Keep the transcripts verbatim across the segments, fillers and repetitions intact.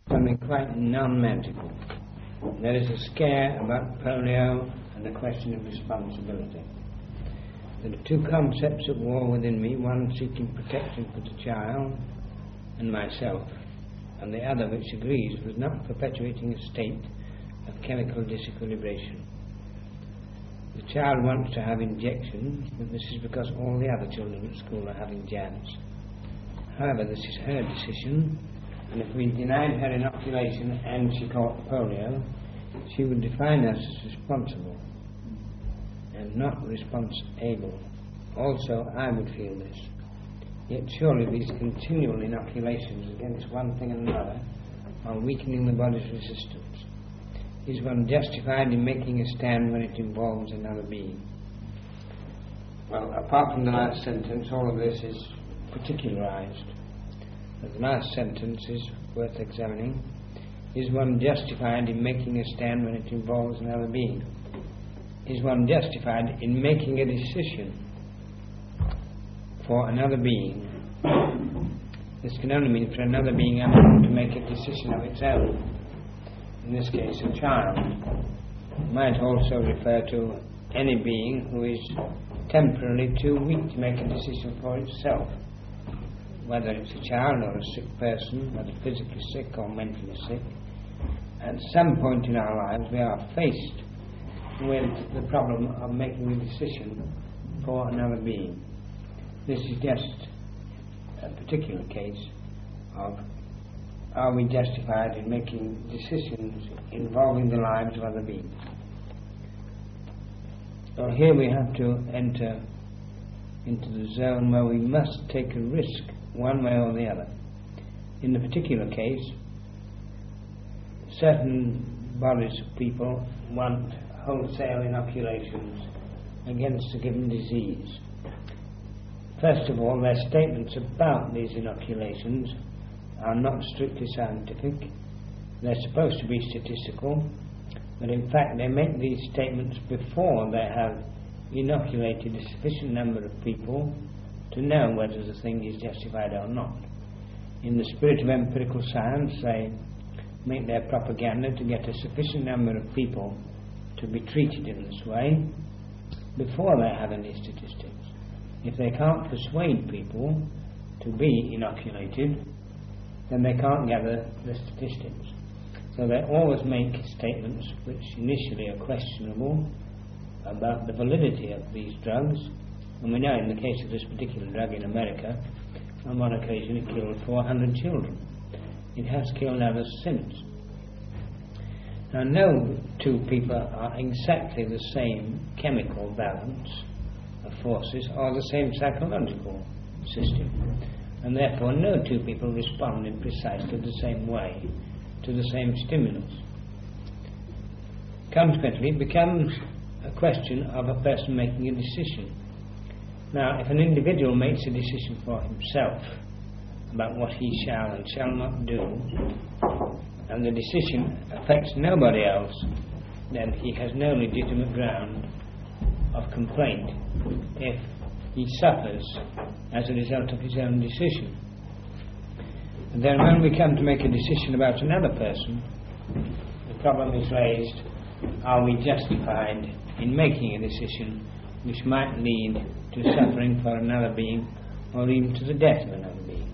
something quite non-magical. There is a scare about polio and the question of responsibility. There are two concepts at war within me, one seeking protection for the child and myself, and the other which agrees with not perpetuating a state of chemical disequilibration. The child wants to have injections, but this is because all the other children at school are having jabs. However, this is her decision, and if we denied her inoculation and she caught polio, she would define us as responsible and not response-able. Also, I would feel this. Yet surely these continual inoculations against one thing and another are weakening the body's resistance. Is one justified in making a stand when it involves another being? Well, apart from the last sentence, all of this is particularized. But the last sentence is worth examining. Is one justified in making a stand when it involves another being? Is one justified in making a decision for another being? This can only mean for another being unable to make a decision of its own. In this case, a child. It might also refer to any being who is temporarily too weak to make a decision for itself. Whether it's a child or a sick person, whether physically sick or mentally sick, at some point in our lives we are faced with the problem of making a decision for another being. This is just a particular case of are we justified in making decisions involving the lives of other beings. So here we have to enter into the zone where we must take a risk one way or the other. In the particular case, certain bodies of people want wholesale inoculations against a given disease. First of all, their statements about these inoculations are not strictly scientific. They're supposed to be statistical, but in fact they make these statements before they have inoculated a sufficient number of people to know whether the thing is justified or not. In the spirit of empirical science, they make their propaganda to get a sufficient number of people to be treated in this way before they have any statistics. If they can't persuade people to be inoculated, then they can't gather the statistics. So they always make statements which initially are questionable about the validity of these drugs. And we know in the case of this particular drug in America, on one occasion it killed four hundred children. It has killed others since. Now, no two people are exactly the same chemical balance of forces or the same psychological system, and therefore no two people respond in precisely the same way to the same stimulus. Consequently, it becomes a question of a person making a decision. Now, if an individual makes a decision for himself about what he shall and shall not do, and the decision affects nobody else, then he has no legitimate ground of complaint if he suffers as a result of his own decision. And then when we come to make a decision about another person, the problem is raised, are we justified in making a decision which might lead to suffering for another being or even to the death of another being?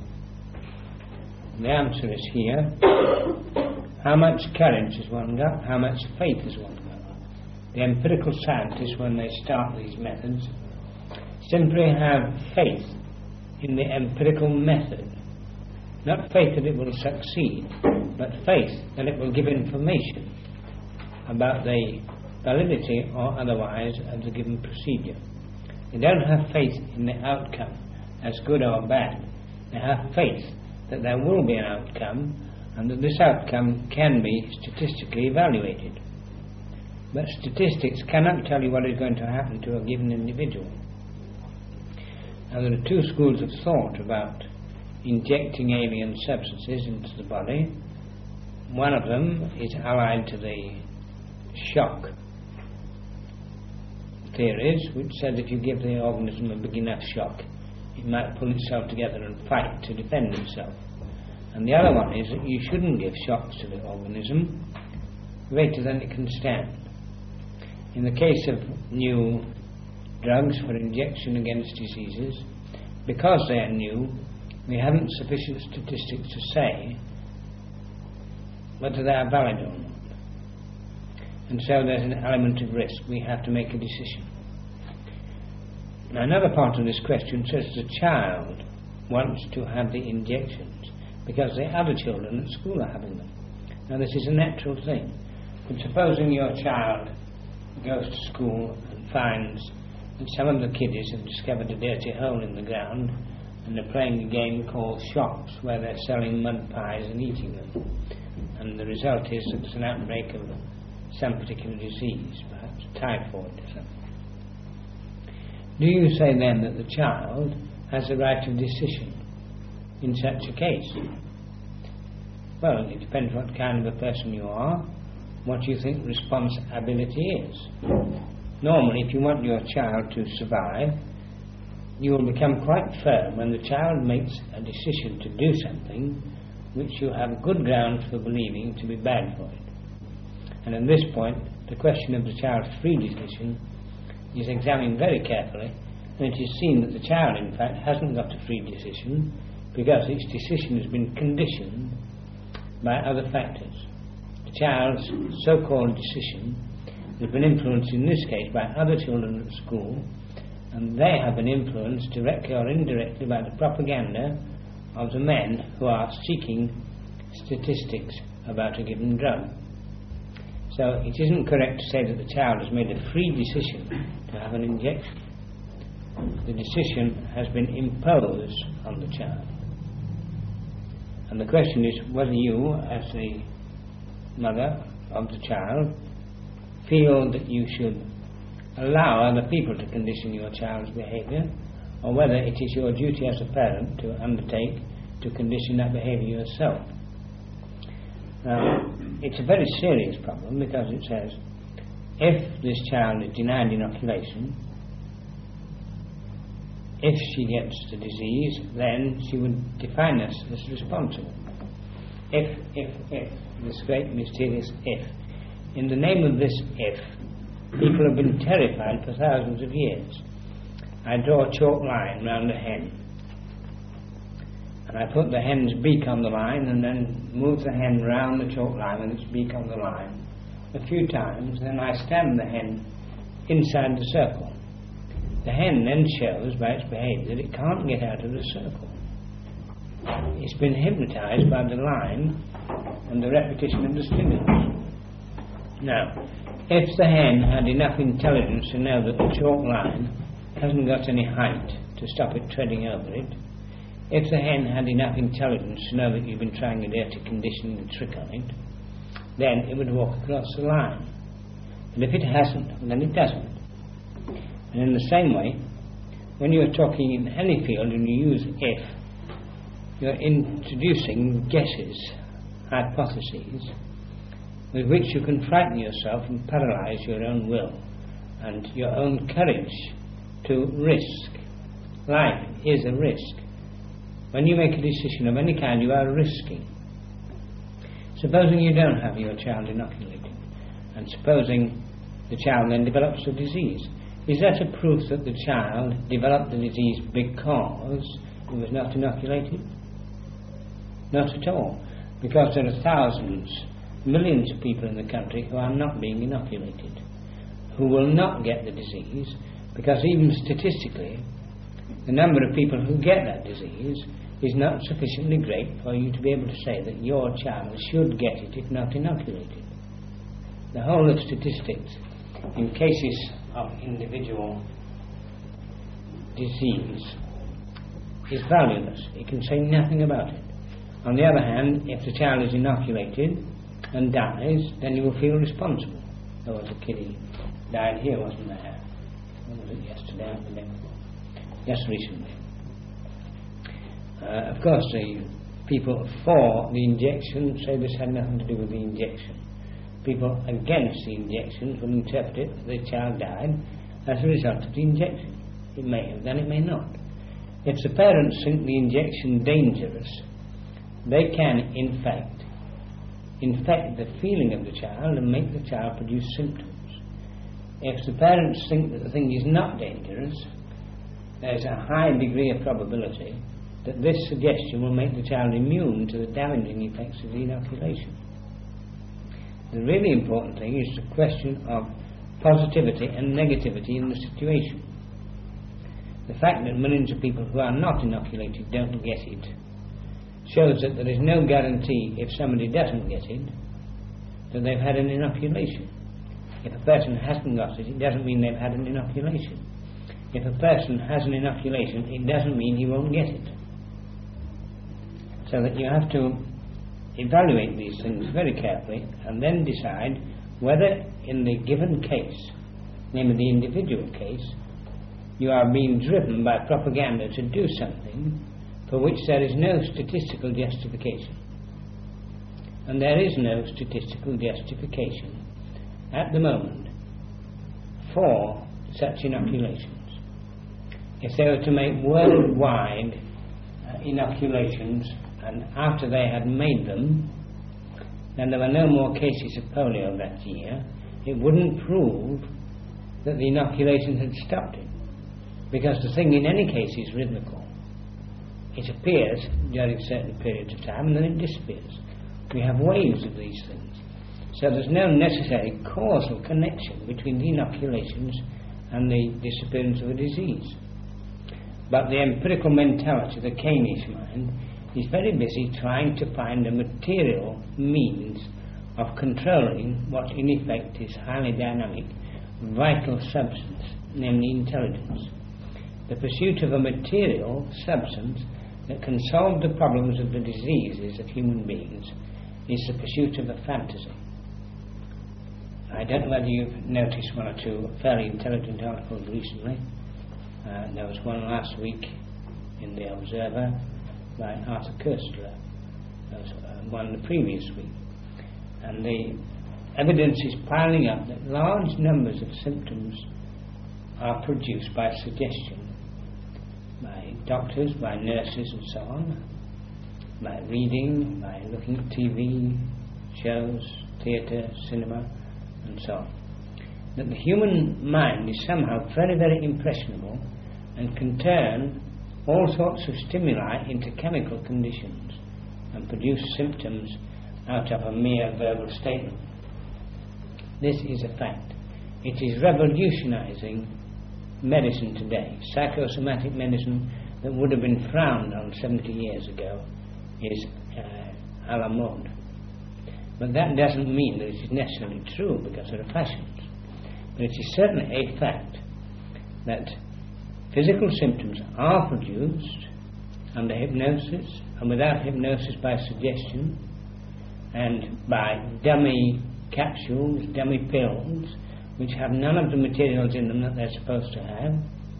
The answer is here. How much courage has one got? How much faith has one got? The empirical scientists, when they start these methods, simply have faith in the empirical method. Not faith that it will succeed, but faith that it will give information about the validity or otherwise of the given procedure. They don't have faith in the outcome as good or bad. They have faith that there will be an outcome and that this outcome can be statistically evaluated. But statistics cannot tell you what is going to happen to a given individual. Now, there are two schools of thought about injecting alien substances into the body. One of them is allied to the shock theories, which said if you give the organism a big enough shock, it might pull itself together and fight to defend itself. And the other one is that you shouldn't give shocks to the organism greater than it can stand. In the case of new drugs for injection against diseases, because they are new, we haven't sufficient statistics to say whether they are valid or not. And so there's an element of risk. We have to make a decision. Now, another part of this question says the child wants to have the injections because the other children at school are having them. Now, this is a natural thing. But supposing your child goes to school and finds that some of the kiddies have discovered a dirty hole in the ground and they're playing a game called Shops, where they're selling mud pies and eating them. And the result is that there's an outbreak of some particular disease, perhaps typhoid or something. Do you say then that the child has a right of decision in such a case? Well, it depends what kind of a person you are, what you think responsibility is. Normally, if you want your child to survive, you will become quite firm when the child makes a decision to do something which you have good grounds for believing to be bad for it. And at this point, the question of the child's free decision is examined very carefully, and it is seen that the child, in fact, hasn't got a free decision because its decision has been conditioned by other factors. The child's so-called decision has been influenced, in this case, by other children at school, and they have been influenced directly or indirectly by the propaganda of the men who are seeking statistics about a given drug. So it isn't correct to say that the child has made a free decision to have an injection. The decision has been imposed on the child. And the question is whether you, as the mother of the child, feel that you should allow other people to condition your child's behaviour, or whether it is your duty as a parent to undertake to condition that behaviour yourself. Now, it's a very serious problem because it says if this child is denied inoculation, if she gets the disease, then she would define us as responsible. If, if, if, this great mysterious if. In the name of this if, people have been terrified for thousands of years. I draw a chalk line round a hen, and I put the hen's beak on the line and then move the hen round the chalk line with its beak on the line a few times, then I stand the hen inside the circle. The hen then shows by its behaviour that it can't get out of the circle. It's been hypnotised by the line and the repetition of the stimulus. Now, if the hen had enough intelligence to know that the chalk line hasn't got any height to stop it treading over it, if the hen had enough intelligence to know that you've been trying a dirty conditioning trick on it, then it would walk across the line. And if it hasn't, then it doesn't. And in the same way, when you're talking in any field and you use if, you're introducing guesses, hypotheses, with which you can frighten yourself and paralyse your own will and your own courage to risk. Life is a risk. When you make a decision of any kind, you are risking. Supposing you don't have your child inoculated, and supposing the child then develops the disease, is that a proof that the child developed the disease because it was not inoculated? Not at all, because there are thousands, millions of people in the country who are not being inoculated, who will not get the disease, because even statistically, the number of people who get that disease is not sufficiently great for you to be able to say that your child should get it if not inoculated. The whole of statistics in cases of individual disease is valueless. It can say nothing about it. On the other hand, if the child is inoculated and dies, then you will feel responsible. There was a kiddie died here, wasn't there? When was it? Yesterday, I believe. Yes, recently. Uh, of course, the people for the injection say this had nothing to do with the injection. People against the injection will interpret it that the child died as a result of the injection. It may have done, it may not. If the parents think the injection dangerous, they can, in fact, infect the feeling of the child and make the child produce symptoms. If the parents think that the thing is not dangerous, there's a high degree of probability that this suggestion will make the child immune to the damaging effects of the inoculation. The really important thing is the question of positivity and negativity in the situation. The fact that millions of people who are not inoculated don't get it shows that there is no guarantee, if somebody doesn't get it, that they've had an inoculation. If a person hasn't got it, it doesn't mean they've had an inoculation. If a person has an inoculation, it doesn't mean he won't get it. So that you have to evaluate these things very carefully and then decide whether in the given case, namely the individual case, you are being driven by propaganda to do something for which there is no statistical justification. And there is no statistical justification at the moment for such inoculations. If they were to make worldwide uh, inoculations, and after they had made them, then there were no more cases of polio that year, it wouldn't prove that the inoculation had stopped it. Because the thing in any case is rhythmical. It appears during certain periods of time and then it disappears. We have waves of these things. So there's no necessary causal connection between the inoculations and the disappearance of a disease. But the empirical mentality, the Keynesian mind, is very busy trying to find a material means of controlling what in effect is highly dynamic, vital substance, namely intelligence. The pursuit of a material substance that can solve the problems of the diseases of human beings is the pursuit of a fantasy. I don't know whether you've noticed one or two fairly intelligent articles recently. Uh, there was one last week in the Observer by Arthur Koestler. There was uh, one the previous week. And the evidence is piling up that large numbers of symptoms are produced by suggestion, by doctors, by nurses and so on, by reading, by looking at T V, shows, theatre, cinema and so on. That the human mind is somehow very, very impressionable and can turn all sorts of stimuli into chemical conditions and produce symptoms out of a mere verbal statement. This is a fact. It is revolutionizing medicine today. Psychosomatic medicine that would have been frowned on seventy years ago is uh, a la mode. But that doesn't mean that it is necessarily true, because there are fashions. But it is certainly a fact that physical symptoms are produced under hypnosis and without hypnosis by suggestion and by dummy capsules, dummy pills, which have none of the materials in them that they're supposed to have,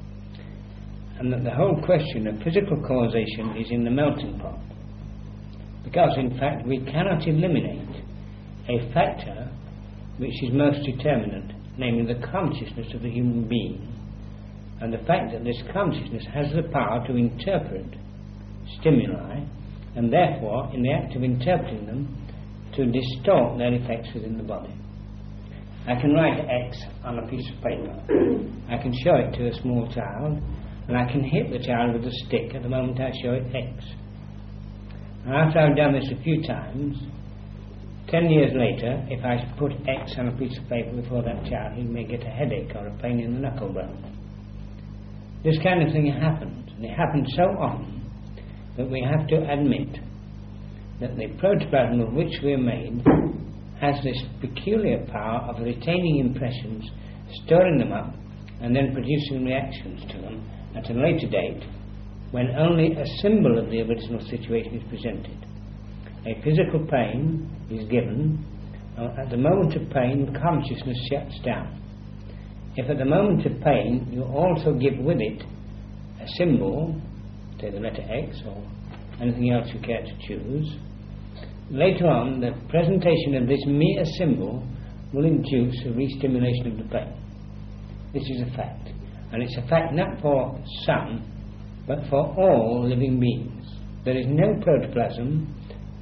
and that the whole question of physical causation is in the melting pot. Because in fact we cannot eliminate a factor which is most determinant, namely the consciousness of the human being, and the fact that this consciousness has the power to interpret stimuli, and therefore in the act of interpreting them to distort their effects within the body. I can write X on a piece of paper, I can show it to a small child, and I can hit the child with a stick at the moment I show it X. And after I've done this a few times, ten years later, if I put X on a piece of paper before that child, he may get a headache or a pain in the knuckle bone. This kind of thing happens, and it happens so often that we have to admit that the protoplasm of which we are made has this peculiar power of retaining impressions, storing them up, and then producing reactions to them at a later date when only a symbol of the original situation is presented. A physical pain is given. At the moment of pain, consciousness shuts down. If at the moment of pain you also give with it a symbol, say the letter X or anything else you care to choose, later on the presentation of this mere symbol will induce a re-stimulation of the pain. This is a fact. And it's a fact not for some, but for all living beings. There is no protoplasm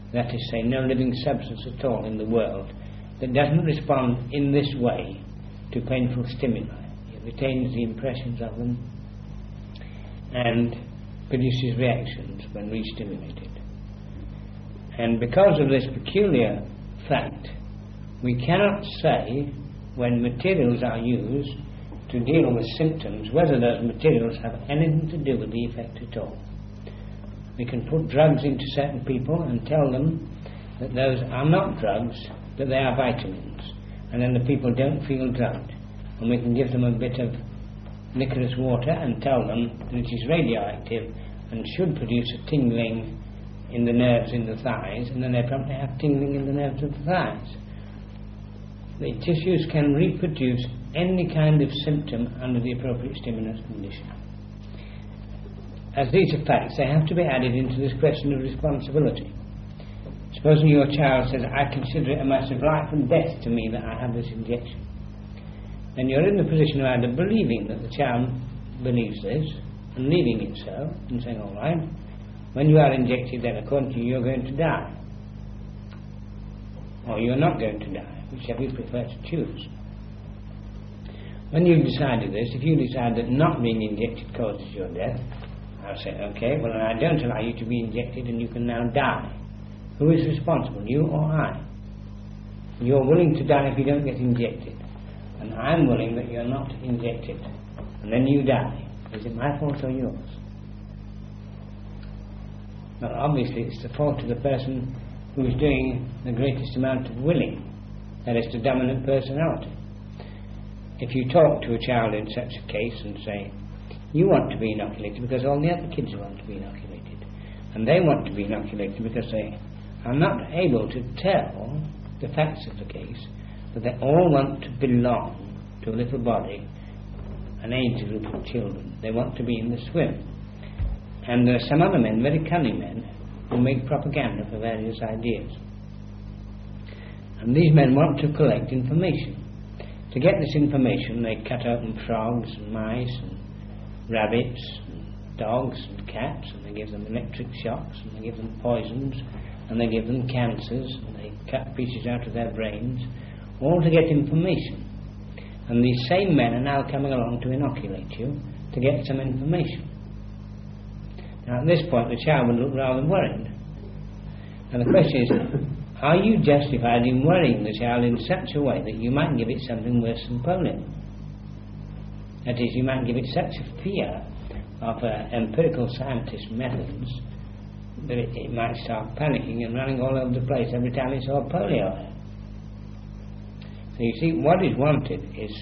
that is to say, no living substance at all in the world, that doesn't respond in this way to painful stimuli. It retains the impressions of them and produces reactions when re-stimulated. And because of this peculiar fact, we cannot say when materials are used to deal with symptoms whether those materials have anything to do with the effect at all. We can put drugs into certain people and tell them that those are not drugs, that they are vitamins, and then the people don't feel drugged. And we can give them a bit of licorice water and tell them that it is radioactive and should produce a tingling in the nerves in the thighs, and then they probably have tingling in the nerves of the thighs. The tissues can reproduce any kind of symptom under the appropriate stimulus condition. As these are facts, they have to be added into this question of responsibility. Supposing your child says, I consider it a matter of life and death to me that I have this injection, then you're in the position of either believing that the child believes this and leaving it so and saying, all right, when you are injected, then according to you, you're going to die, or you're not going to die, whichever you prefer to choose. When you've decided this, if you decide that not being injected causes your death, I'll say, okay, well, I don't allow you to be injected and you can now die. Who is responsible, you or I? You're willing to die if you don't get injected, and I'm willing that you're not injected, and then you die. Is it my fault or yours? Well, obviously it's the fault of the person who is doing the greatest amount of willing, that is, the dominant personality. If you talk to a child in such a case and say, you want to be inoculated because all the other kids want to be inoculated, and they want to be inoculated because they are not able to tell the facts of the case, but they all want to belong to a little body, an age group of children. They want to be in the swim. And there are some other men, very cunning men, who make propaganda for various ideas. And these men want to collect information. To get this information, they cut open frogs and mice and rabbits and dogs and cats, and they give them electric shocks, and they give them poisons, and they give them cancers, and they cut pieces out of their brains, all to get information. And these same men are now coming along to inoculate you to get some information. Now at this point the child would look rather worried. And the question is, are you justified in worrying the child in such a way that you might give it something worse than polio? That is, you might give it such a fear of uh, empirical scientist methods that it, it might start panicking and running all over the place every time it saw polio. So you see, what is wanted is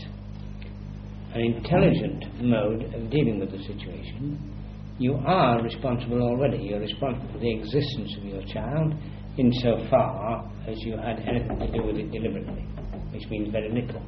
an intelligent mode of dealing with the situation. You are responsible already. You're responsible for the existence of your child insofar as you had anything to do with it deliberately, which means very little.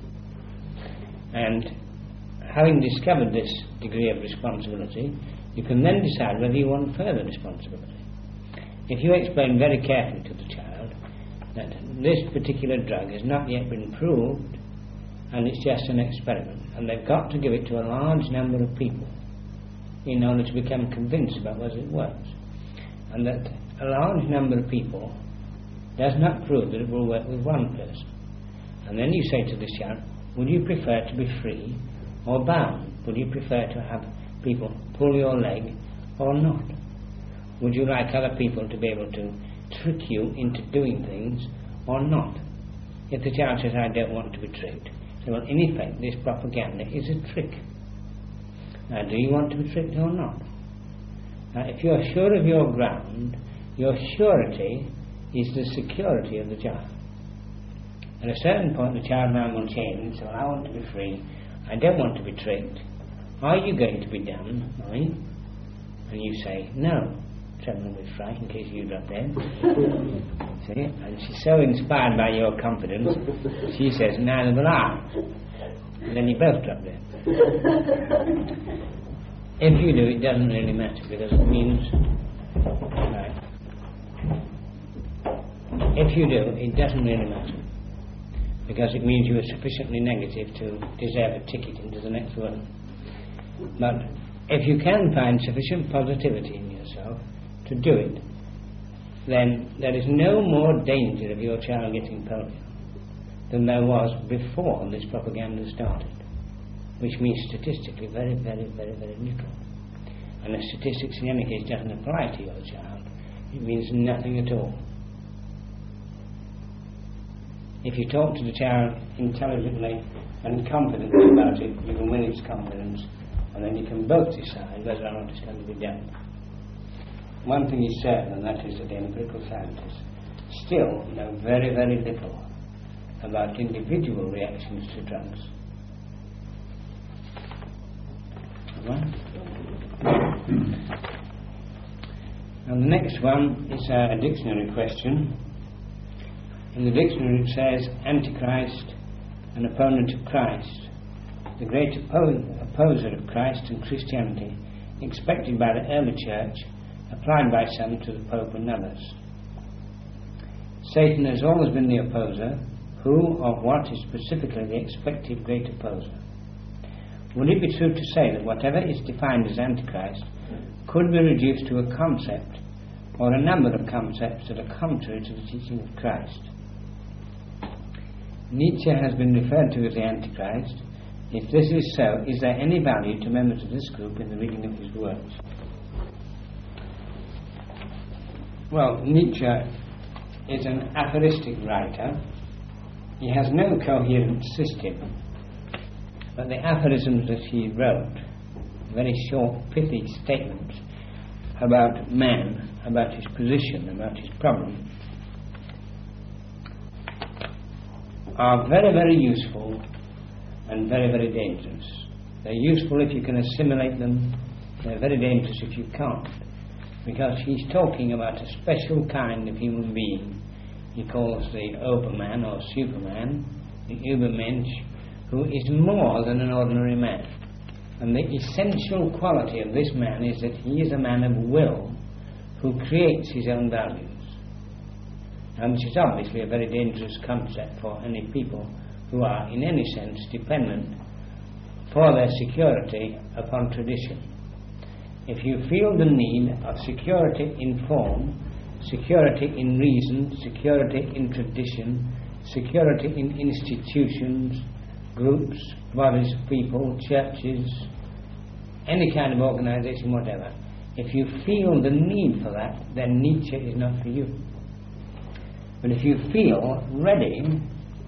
And having discovered this degree of responsibility, you can then decide whether you want further responsibility. If you explain very carefully to the child that this particular drug has not yet been proved and it's just an experiment, and they've got to give it to a large number of people in order to become convinced about whether it works, and that a large number of people does not prove that it will work with one person. And then you say to this child, would you prefer to be free or bound? Would you prefer to have people pull your leg or not? Would you like other people to be able to trick you into doing things or not? If the child says, I don't want to be tricked, say, well, in effect, this propaganda is a trick. Now, do you want to be tricked or not? Now, if you're sure of your ground, your surety is the security of the child. At a certain point, the child now will change and say, well, I want to be free, I don't want to be tricked. Are you going to be done, Mummy? And you say, no, trembling with fright in case you drop dead. See? And she's so inspired by your confidence, she says, neither will I. And then you both drop dead. If you do, it doesn't really matter, because it means, right, if you do, it doesn't really matter, because it means you are sufficiently negative to deserve a ticket into the next world. But if you can find sufficient positivity in yourself to do it, then there is no more danger of your child getting polio than there was before this propaganda started, which means statistically very, very, very, very little. And the statistics in any case doesn't apply to your child. It means nothing at all. If you talk to the child intelligently and confidently about it, you can win its confidence, and then you can both decide whether or not it's going to be done. One thing is certain, and that is that the empirical scientists still know very, very little about individual reactions to drugs. Right? And the next one is a dictionary question. In the dictionary it says, Antichrist, an opponent of Christ, the great oppo- opposer of Christ and Christianity, expected by the early church, applied by some to the Pope and others. Satan has always been the opposer. Who or what is specifically the expected great opposer? Would it be true to say that whatever is defined as Antichrist could be reduced to a concept or a number of concepts that are contrary to the teaching of Christ? Nietzsche has been referred to as the Antichrist. If this is so, is there any value to members of this group in the reading of his works? Well, Nietzsche is an aphoristic writer. He has no coherent system, but the aphorisms that he wrote, very short, pithy statements about man, about his position, about his problem, are very, very useful and very, very dangerous. They're useful if you can assimilate them. They're very dangerous if you can't, because he's talking about a special kind of human being he calls the Oberman or Superman, the Übermensch, who is more than an ordinary man. And the essential quality of this man is that he is a man of will who creates his own values. And this is obviously a very dangerous concept for any people who are in any sense dependent for their security upon tradition. If you feel the need of security in form, security in reason, security in tradition, security in institutions, groups, bodies of people, churches, any kind of organization, whatever, if you feel the need for that, then Nietzsche is not for you. But if you feel ready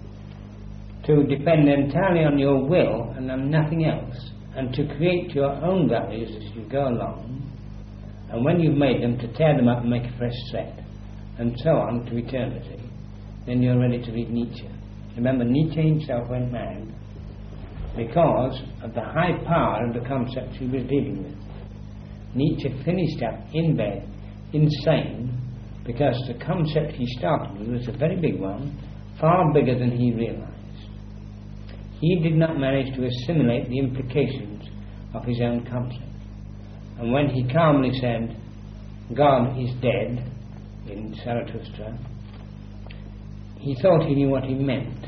to depend entirely on your will and on nothing else, and to create your own values as you go along, and when you've made them, to tear them up and make a fresh set, and so on to eternity, then you're ready to read Nietzsche. Remember, Nietzsche himself went mad because of the high power of the concepts he was dealing with. Nietzsche finished up in bed, insane, because the concept he started with was a very big one, far bigger than he realized. He did not manage to assimilate the implications of his own concept. And when he calmly said, God is dead, in Zarathustra, he thought he knew what he meant.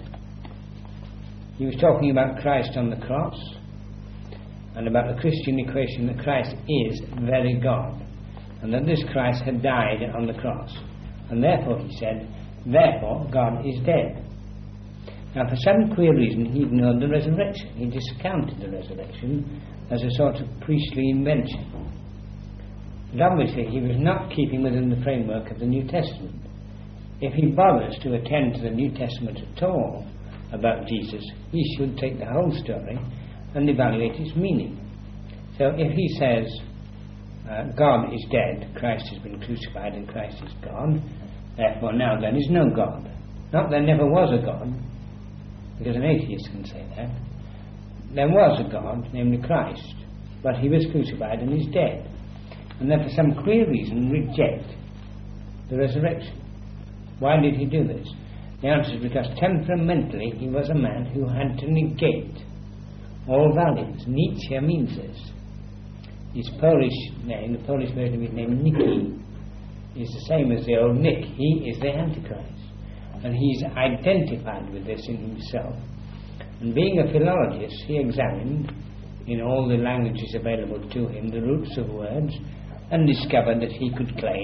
He was talking about Christ on the cross, and about the Christian equation that Christ is very God, and that this Christ had died on the cross. And therefore, he said, therefore God is dead. Now, for some queer reason, he ignored the resurrection. He discounted the resurrection as a sort of priestly invention. But obviously, he was not keeping within the framework of the New Testament. If he bothers to attend to the New Testament at all about Jesus, he should take the whole story and evaluate its meaning. So if he says, uh, God is dead, Christ has been crucified and Christ is God, therefore now there is no God. Not there never was a God, because an atheist can say that. There was a God, namely Christ, but he was crucified and is dead. And then for some queer reason reject the resurrection. Why did he do this? The answer is because temperamentally he was a man who had to negate all values. Nietzsche means this. His Polish name, the Polish version of his name, Nicky, is the same as the old Nick. He is the Antichrist. And he's identified with this in himself. And being a philologist, he examined in all the languages available to him the roots of words and discovered that he could claim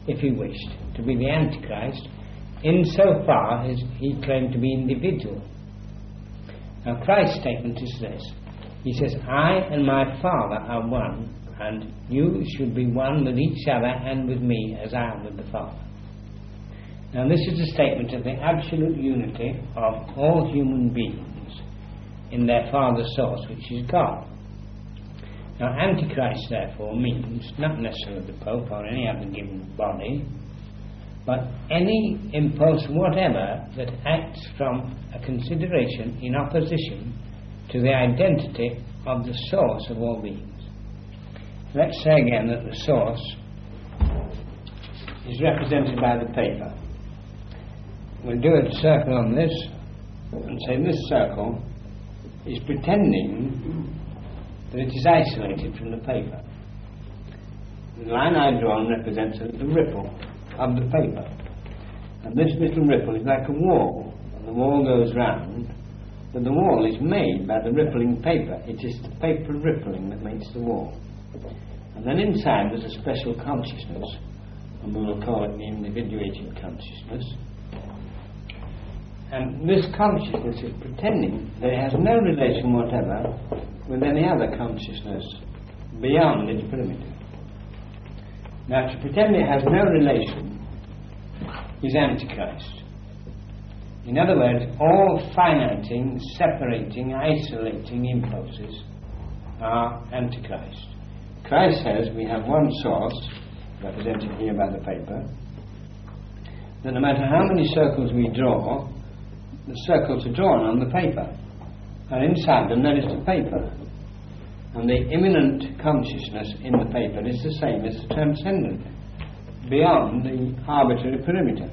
if he wished, to be the Antichrist, insofar as he claimed to be individual. Now Christ's statement is this. He says, I and my Father are one, and you should be one with each other and with me as I am with the Father. Now this is a statement of the absolute unity of all human beings in their Father source, which is God. Now Antichrist therefore means not necessarily the Pope or any other given body, but any impulse whatever that acts from a consideration in opposition to the identity of the source of all beings. Let's say again that the source is represented by the paper. We'll do a circle on this and say this circle is pretending that it is isolated from the paper. The line I've drawn represents a little ripple of the paper, and this little ripple is like a wall, and the wall goes round, but the wall is made by the rippling paper. It is the paper rippling that makes the wall. And then inside there's a special consciousness, and we will call it the individuated consciousness. And this consciousness is pretending that it has no relation whatever with any other consciousness beyond its perimeter. Now, to pretend it has no relation is Antichrist. In other words, all finiting, separating, isolating impulses are Antichrist. Christ says we have one source, represented here by the paper, that no matter how many circles we draw, the circles are drawn on the paper, and inside them there is the paper. And the immanent consciousness in the paper is the same as the transcendent, beyond the arbitrary perimeter.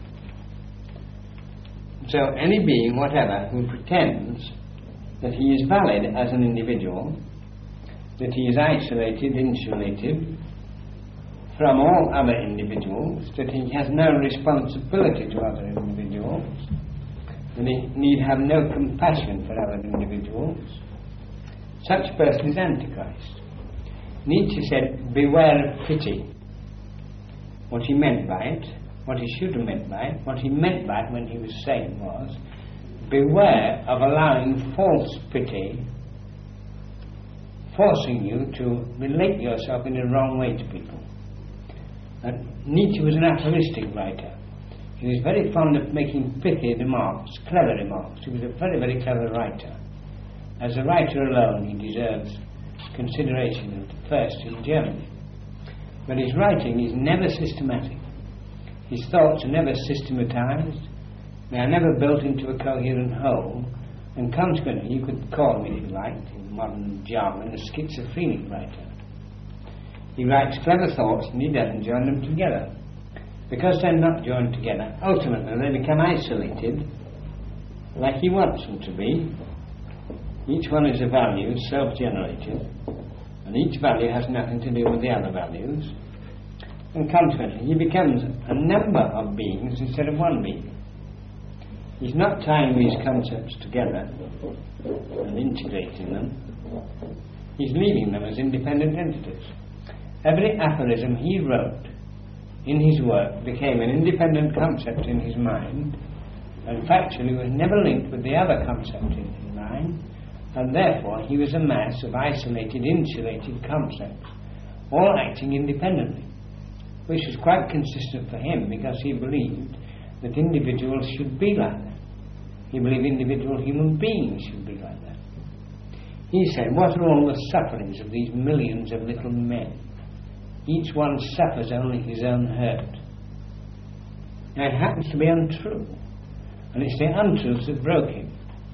So any being, whatever, who pretends that he is valid as an individual, that he is isolated, insulated from all other individuals, that he has no responsibility to other individuals, that he need have no compassion for other individuals, such a person is Antichrist. Nietzsche said, beware of pity. What he meant by it, what he should have meant by it, what he meant by it when he was saying was, beware of allowing false pity forcing you to relate yourself in a wrong way to people. And Nietzsche was an aphoristic writer. He was very fond of making pithy remarks, clever remarks. He was a very, very clever writer. As a writer alone, he deserves consideration at first in Germany. But his writing is never systematic. His thoughts are never systematized. They are never built into a coherent whole. And consequently, you could call him, if you liked, in modern jargon, a schizophrenic writer. He writes clever thoughts and he doesn't join them together. Because they're not joined together, ultimately they become isolated, like he wants them to be. Each one is a value, self-generated, and each value has nothing to do with the other values. And consequently, he becomes a number of beings instead of one being. He's not tying these concepts together and integrating them. He's leaving them as independent entities. Every aphorism he wrote in his work became an independent concept in his mind, and factually was never linked with the other concept in his mind, and therefore he was a mass of isolated, insulated concepts, all acting independently, which was quite consistent for him because he believed that individuals should be like that. He believed individual human beings should be like that. He said, what are all the sufferings of these millions of little men? Each one suffers only his own hurt. Now it happens to be untrue, and it's the untruths that broke him.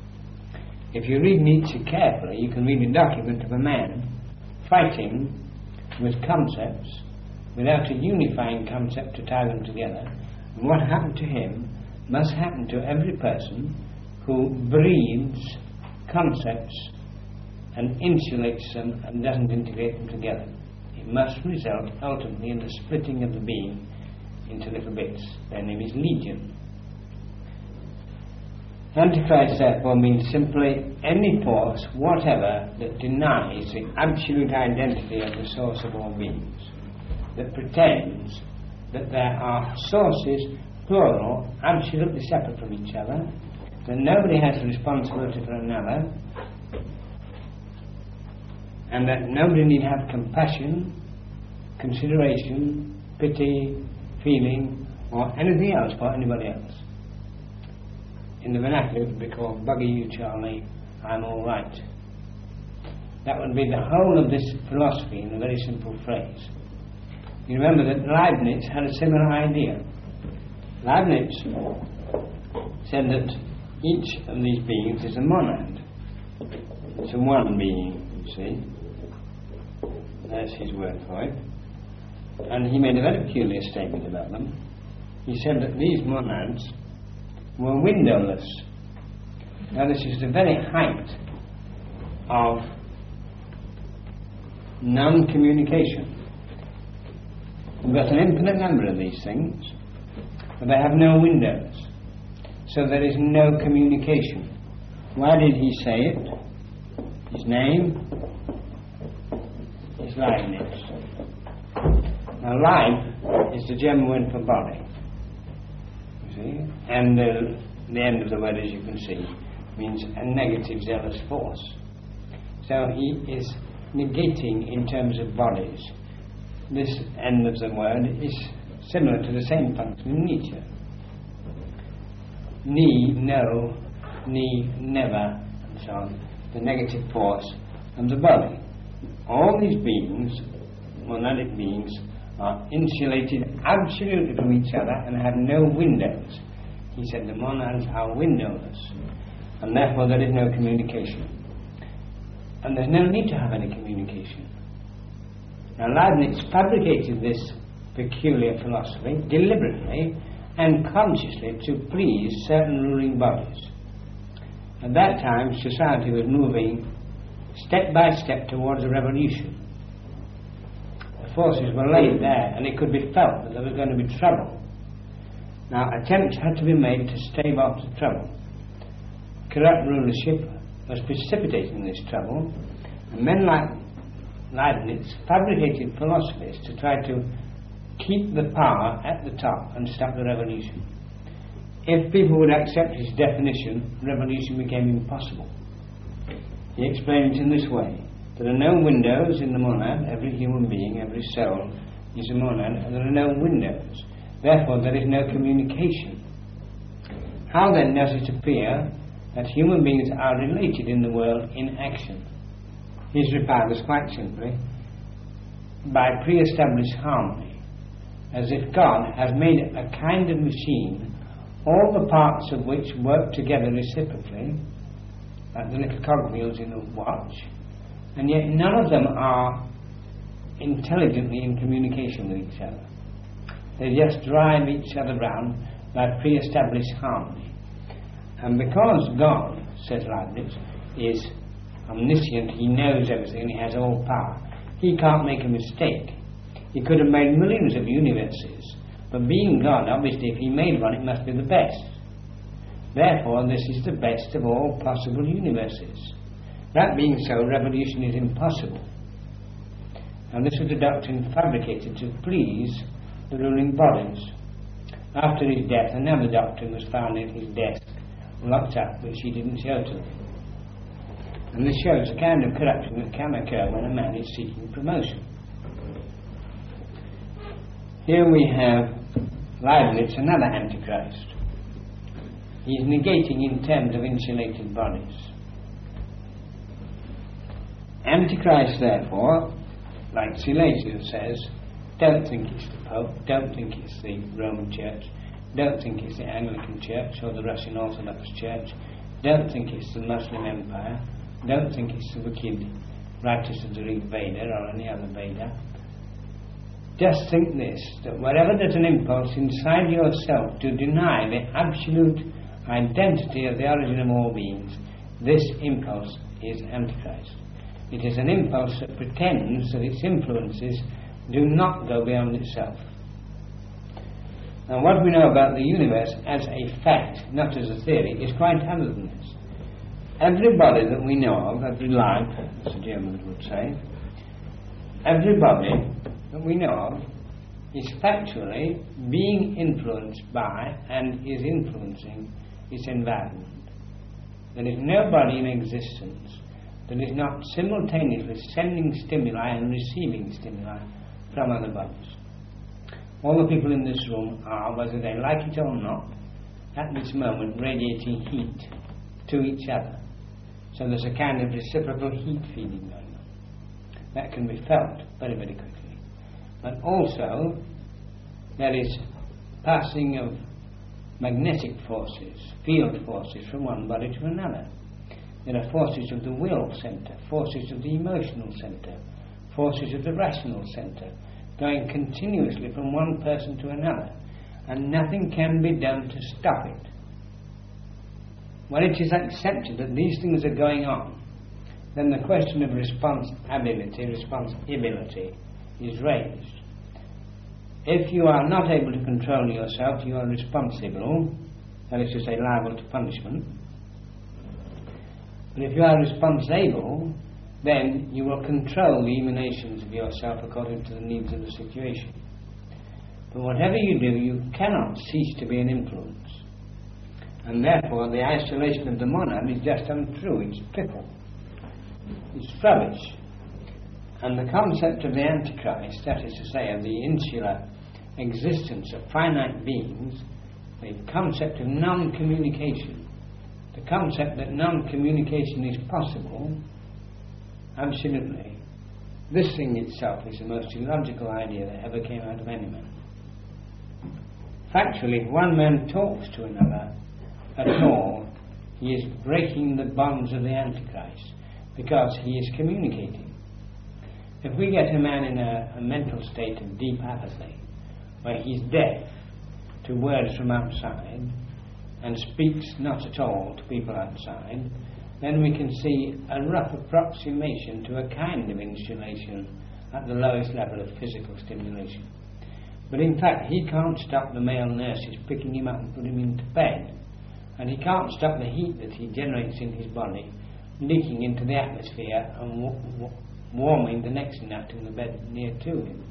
If you read Nietzsche carefully, you can read a document of a man fighting with concepts without a unifying concept to tie them together. And what happened to him must happen to every person who breeds concepts and insulates them and doesn't integrate them together. It must result ultimately in the splitting of the being into little bits. Their name is legion. Antichrist therefore means simply any force whatever that denies the absolute identity of the source of all beings, that pretends that there are sources, plural, absolutely separate from each other, that nobody has responsibility for another, and that nobody need have compassion, consideration, pity, feeling, or anything else for anybody else. In the vernacular it would be called bugger you Charlie, I'm all right. That would be the whole of this philosophy in a very simple phrase. You remember that Leibniz had a similar idea. Leibniz said that each of these beings is a monad. It's a one being, you see. That's his word for it. And he made a very peculiar statement about them. He said that these monads were windowless. Now this is the very height of non-communication. We've got an infinite number of these things, but they have no windows. So there is no communication. Why did he say it? His name is Leibniz. Now Leib is the German word for body. You see? And the, the end of the word, as you can see, means a negative zealous force. So he is negating in terms of bodies. This end of the word is similar to the same function in Nietzsche. Ni, no, ni, never, and so on. The negative force and the body. All these beings, monadic beings, are insulated absolutely from each other and have no windows. He said the monads are windowless, and therefore there is no communication. And there's no need to have any communication. Now Leibniz fabricated this peculiar philosophy deliberately and consciously to please certain ruling bodies. At that time society was moving step by step towards a revolution. The forces were laid there and it could be felt that there was going to be trouble. Now attempts had to be made to stave off the trouble. Corrupt rulership was precipitating this trouble, and men like Leibniz fabricated philosophies to try to keep the power at the top and stop the revolution. If people would accept his definition, revolution became impossible. He explained it in this way. There are no windows in the monad. Every human being, every soul is a monad, and there are no windows. Therefore there is no communication. How then does it appear that human beings are related in the world in action? His reply was quite simply, by pre-established harmony, as if God has made a kind of machine, all the parts of which work together reciprocally, like the little cogwheels in a watch, and yet none of them are intelligently in communication with each other. They just drive each other round by pre-established harmony. And because God, says Leibniz, is omniscient, he knows everything, he has all power, he can't make a mistake. He could have made millions of universes, but being God, obviously if he made one it must be the best. Therefore this is the best of all possible universes. That being so, revolution is impossible. And this was a doctrine fabricated to please the ruling bodies. After his death, another doctrine was found in his desk, locked up, which he didn't show to them. And this shows the kind of corruption that can occur when a man is seeking promotion. Here we have Leibniz, another antichrist. He is negating in terms of insulated bodies. Antichrist, therefore, like Silesius says, don't think it's the Pope, don't think it's the Roman Church, don't think it's the Anglican Church or the Russian Orthodox Church, don't think it's the Muslim Empire, don't think it's the wicked writers of the Rig Veda or any other Veda. Just think this, that wherever there's an impulse inside yourself to deny the absolute identity of the origin of all beings, this impulse is Antichrist. It is an impulse that pretends that its influences do not go beyond itself. Now what we know about the universe as a fact, not as a theory, is quite other than this. Everybody that we know of, every life, as the Germans would say, everybody that we know of is factually being influenced by and is influencing its environment. There is nobody in existence that is not simultaneously sending stimuli and receiving stimuli from other bodies. All the people in this room are, whether they like it or not, at this moment radiating heat to each other. So there's a kind of reciprocal heat feeding going on. That can be felt very, very quickly. But also, there is passing of magnetic forces, field forces from one body to another. There are forces of the will centre, forces of the emotional centre, forces of the rational centre, going continuously from one person to another, and nothing can be done to stop it. When it is accepted that these things are going on, then the question of responsibility, responsibility is raised. If you are not able to control yourself, you are responsible, that is to say, liable to punishment. But if you are responsible, then you will control the emanations of yourself according to the needs of the situation. But whatever you do, you cannot cease to be an influence. And therefore the isolation of the monad is just untrue, it's triple. It's rubbish. And the concept of the Antichrist, that is to say, of the insular existence of finite beings, the concept of non-communication, the concept that non-communication is possible, absolutely, this thing itself is the most illogical idea that ever came out of any man. Factually, if one man talks to another at all, he is breaking the bonds of the Antichrist, because he is communicating. If we get a man in a, a mental state of deep apathy, where he's deaf to words from outside and speaks not at all to people outside, then we can see a rough approximation to a kind of insulation at the lowest level of physical stimulation. But in fact, he can't stop the male nurses picking him up and putting him into bed, and he can't stop the heat that he generates in his body leaking into the atmosphere and w- w- warming the next nut in the bed near to him.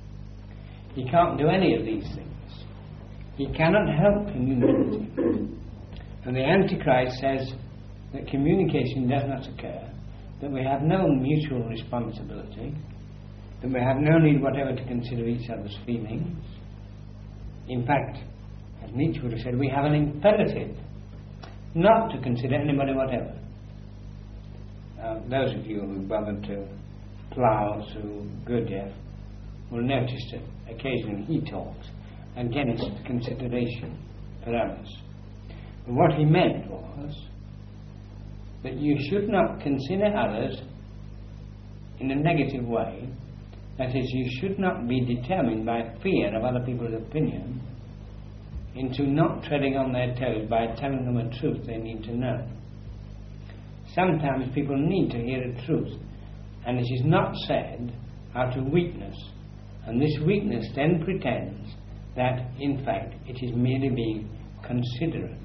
He can't do any of these things. He cannot help communicating. And the Antichrist says that communication does not occur, that we have no mutual responsibility, that we have no need whatever to consider each other's feelings. In fact, as Nietzsche would have said, we have an imperative not to consider anybody whatever. Uh, those of you who bothered to plough through Gurdjieff will notice that occasionally he talks against consideration for others. But what he meant was that you should not consider others in a negative way. That is, you should not be determined by fear of other people's opinion into not treading on their toes by telling them a truth they need to know. Sometimes people need to hear a truth, and it is not said out of weakness, and this weakness then pretends that in fact it is merely being considerate.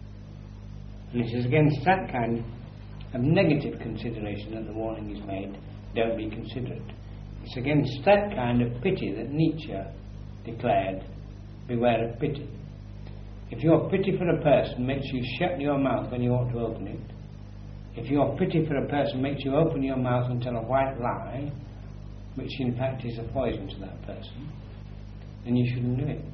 And it is against that kind of negative consideration that the warning is made, don't be considerate. It's against that kind of pity that Nietzsche declared, beware of pity. If your pity for a person makes you shut your mouth when you ought to open it, if your pity for a person makes you open your mouth and tell a white lie, which in fact is a poison to that person, then you shouldn't do it.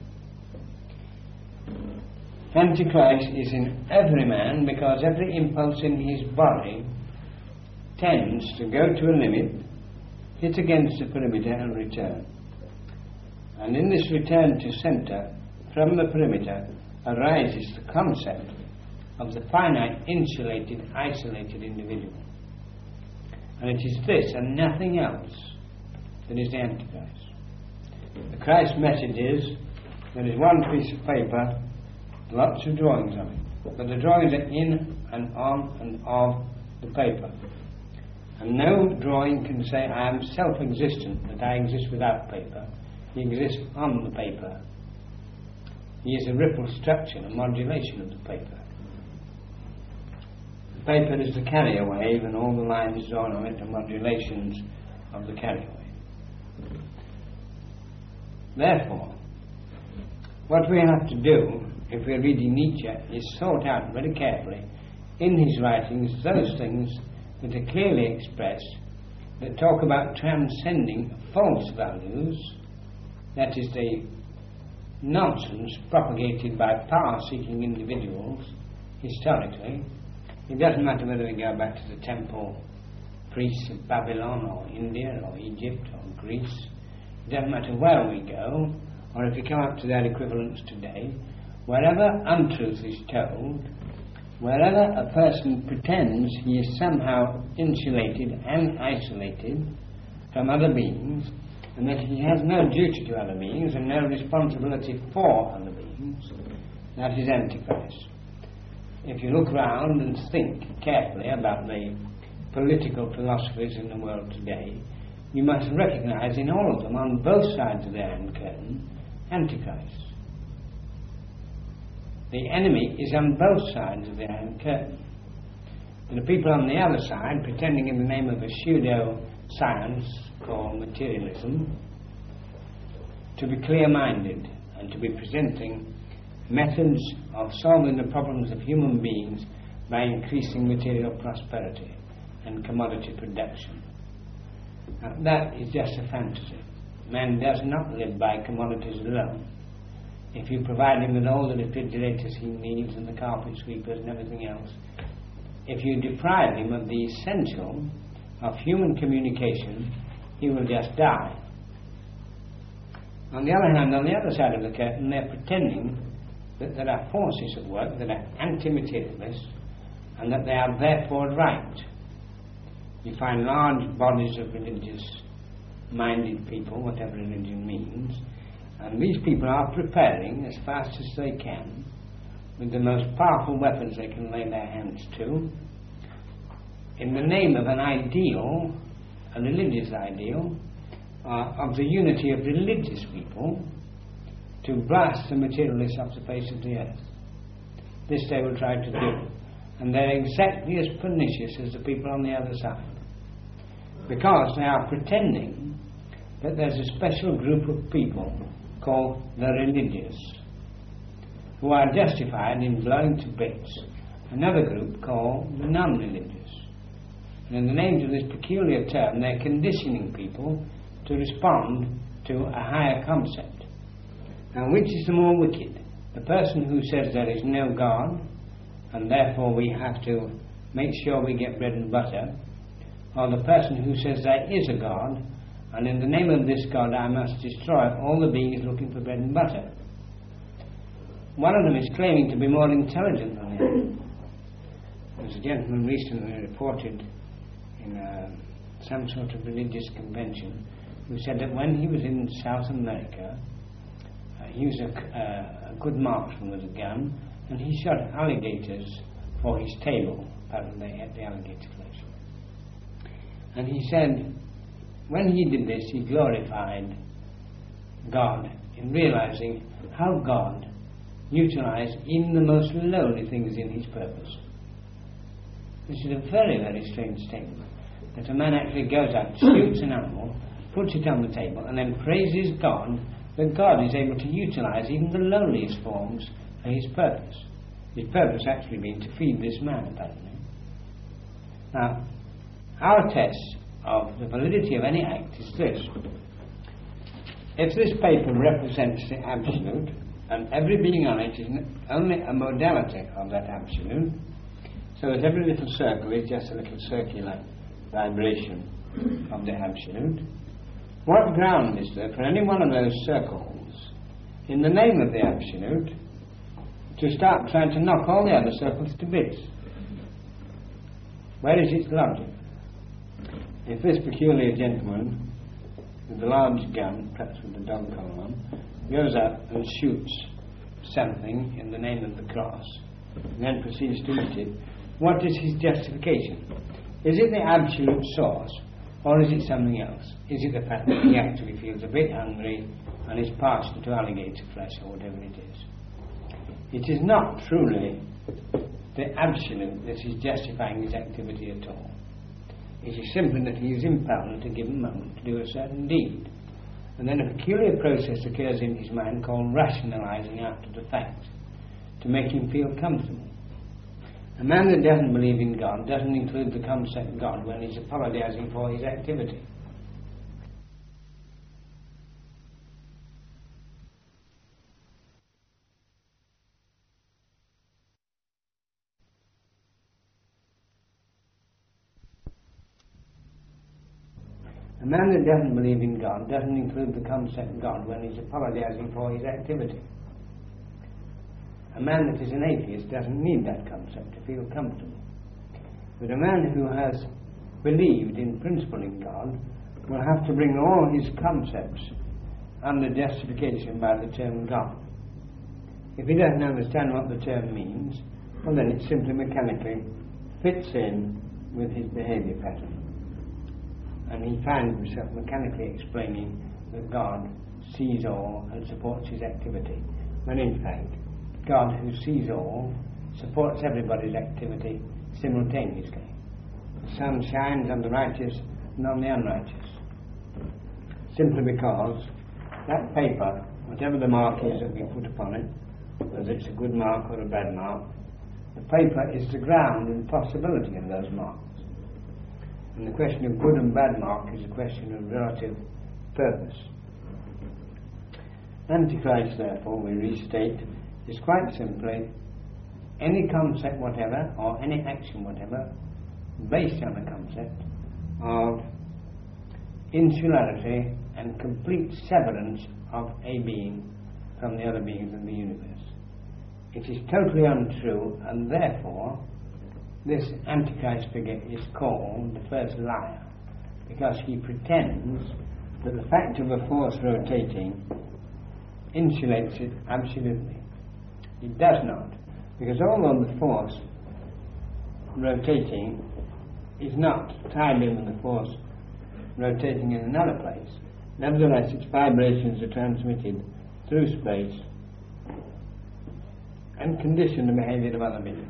Antichrist is in every man because every impulse in his body tends to go to a limit, hit against the perimeter and return. And in this return to centre, from the perimeter, arises the concept of the finite, insulated, isolated individual. And it is this and nothing else that is the Antichrist. The Christ message is, there is one piece of paper, lots of drawings on it, but the drawings are in and on and of the paper. And no drawing can say, I am self-existent, that I exist without paper. He exists on the paper. He is a ripple structure, a modulation of the paper. The paper is the carrier wave, and all the lines drawn on it are modulations of the carrier wave. Therefore, what we have to do, if we're reading Nietzsche, is sort out very carefully in his writings those things that are clearly expressed, that talk about transcending false values, that is the nonsense propagated by power-seeking individuals historically. It doesn't matter whether we go back to the temple priests of Babylon or India or Egypt or Greece. It doesn't matter where we go, or if we come up to their equivalents today. Wherever untruth is told, wherever a person pretends he is somehow insulated and isolated from other beings, and that he has no duty to other beings and no responsibility for other beings, that is Antichrist. If you look round and think carefully about the political philosophies in the world today, you must recognize in all of them, on both sides of the Iron Curtain, Antichrist. The enemy is on both sides of the Iron Curtain. There are people on the other side pretending in the name of a pseudo-science called materialism to be clear-minded and to be presenting methods of solving the problems of human beings by increasing material prosperity and commodity production. Now, that is just a fantasy. Man does not live by commodities alone. If you provide him with all the refrigerators he needs and the carpet sweepers and everything else, if you deprive him of the essential of human communication, he will just die. On the other hand, on the other side of the curtain, they're pretending that there are forces at work that are anti-materialist and that they are therefore right. You find large bodies of religious-minded people, whatever religion means, and these people are preparing as fast as they can, with the most powerful weapons they can lay their hands to, in the name of an ideal, a religious ideal, uh, of the unity of religious people, to blast the materialists off the face of the earth. This they will try to do. And they're exactly as pernicious as the people on the other side, because they are pretending that there's a special group of people called the religious who are justified in blowing to bits another group called the non-religious. And in the name of this peculiar term, they're conditioning people to respond to a higher concept. Now, which is the more wicked? The person who says there is no God, and therefore we have to make sure we get bread and butter, or the person who says there is a God, and in the name of this God I must destroy all the beings looking for bread and butter? One of them is claiming to be more intelligent than the other. There was a gentleman recently reported in uh, some sort of religious convention who said that when he was in South America, uh, he was a, uh, a good marksman with a gun, and he shot alligators for his table. Apparently they ate the alligator flesh. And he said when he did this, he glorified God in realizing how God utilized even the most lowly things in his purpose. This is a very, very strange statement, that a man actually goes out, shoots an animal, puts it on the table, and then praises God that God is able to utilize even the lowliest forms for his purpose. His purpose actually being to feed this man, apparently. Now, our test of the validity of any act is this. If this paper represents the absolute, and every being on it is only a modality of that absolute, so that every little circle is just a little circular vibration of the absolute, what ground is there for any one of those circles, in the name of the absolute, to start trying to knock all the other circles to bits? Where is its logic? If this peculiar gentleman with the large gun, perhaps with the dog collar on, goes up and shoots something in the name of the cross, and then proceeds to eat it, what is his justification? Is it the absolute source, or is it something else? Is it the fact that he actually feels a bit hungry and is passed into alligator flesh or whatever it is? It is not truly the absolute that is justifying his activity at all. It is simply that he is impelled at a given moment to do a certain deed. And then a peculiar process occurs in his mind called rationalising after the fact, to make him feel comfortable. A man that doesn't believe in God doesn't include the concept of God when he's apologising for his activity. A man that doesn't believe in God doesn't include the concept of God when he's apologising for his activity. A man that is an atheist doesn't need that concept to feel comfortable. But a man who has believed in principle in God will have to bring all his concepts under justification by the term God. If he doesn't understand what the term means, well then it simply mechanically fits in with his behaviour pattern. And he finds himself mechanically explaining that God sees all and supports his activity, when in fact God, who sees all, supports everybody's activity simultaneously. The sun shines on the righteous and on the unrighteous, simply because that paper, whatever the mark is that we put upon it, whether it's a good mark or a bad mark, the paper is the ground and possibility of those marks. And the question of good and bad mark is a question of relative purpose. Antichrist, therefore, we restate, is quite simply any concept whatever, or any action whatever, based on a concept of insularity and complete severance of a being from the other beings in the universe. It is totally untrue, and therefore this Antichrist figure is called the first liar, because he pretends that the fact of a force rotating insulates it absolutely. It does not, because although the force rotating is not tied in with the force rotating in another place, nevertheless its vibrations are transmitted through space and condition the behaviour of other beings.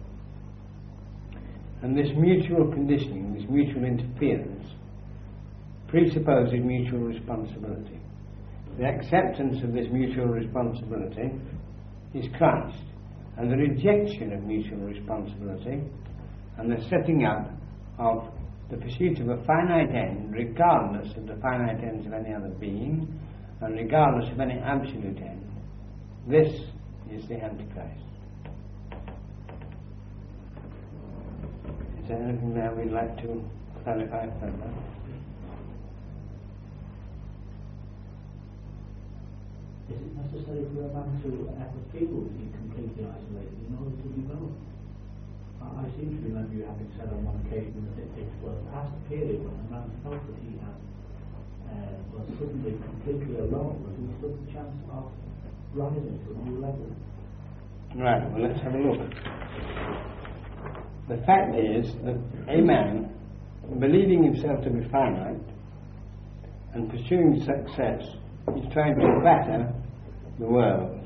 And this mutual conditioning, this mutual interference, presupposes mutual responsibility. The acceptance of this mutual responsibility is Christ, and the rejection of mutual responsibility and the setting up of the pursuit of a finite end, regardless of the finite ends of any other being, and regardless of any absolute end. This is the Antichrist. Is there anything there we'd like to clarify further? Is it necessary for a man to ever feel to be completely isolated in order to develop? I, I seem to remember you having said on one occasion that it, it was past the period when a man felt that he had uh, was suddenly completely alone, that he stood the chance of rising to a new level. Right, well let's have a look. The fact is that a man, believing himself to be finite and pursuing success, is trying to batter the world.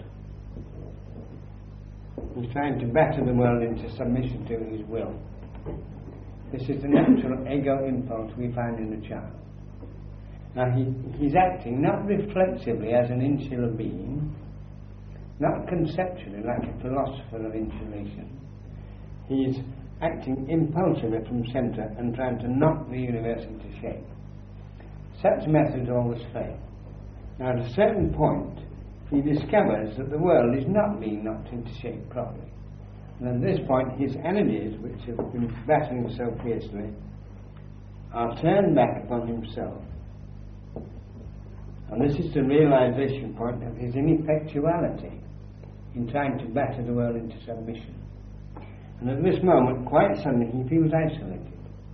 He's trying to batter the world into submission to his will. This is the natural ego impulse we find in a child. Now he, he's acting not reflexively as an insular being, not conceptually like a philosopher of insulation. He's acting impulsively from centre and trying to knock the universe into shape. Such methods always fail. Now at a certain point he discovers that the world is not being knocked into shape properly. And at this point his energies, which have been battling so fiercely, are turned back upon himself. And this is the realization point of his ineffectuality in trying to batter the world into submission. And at this moment, quite suddenly, he feels isolated.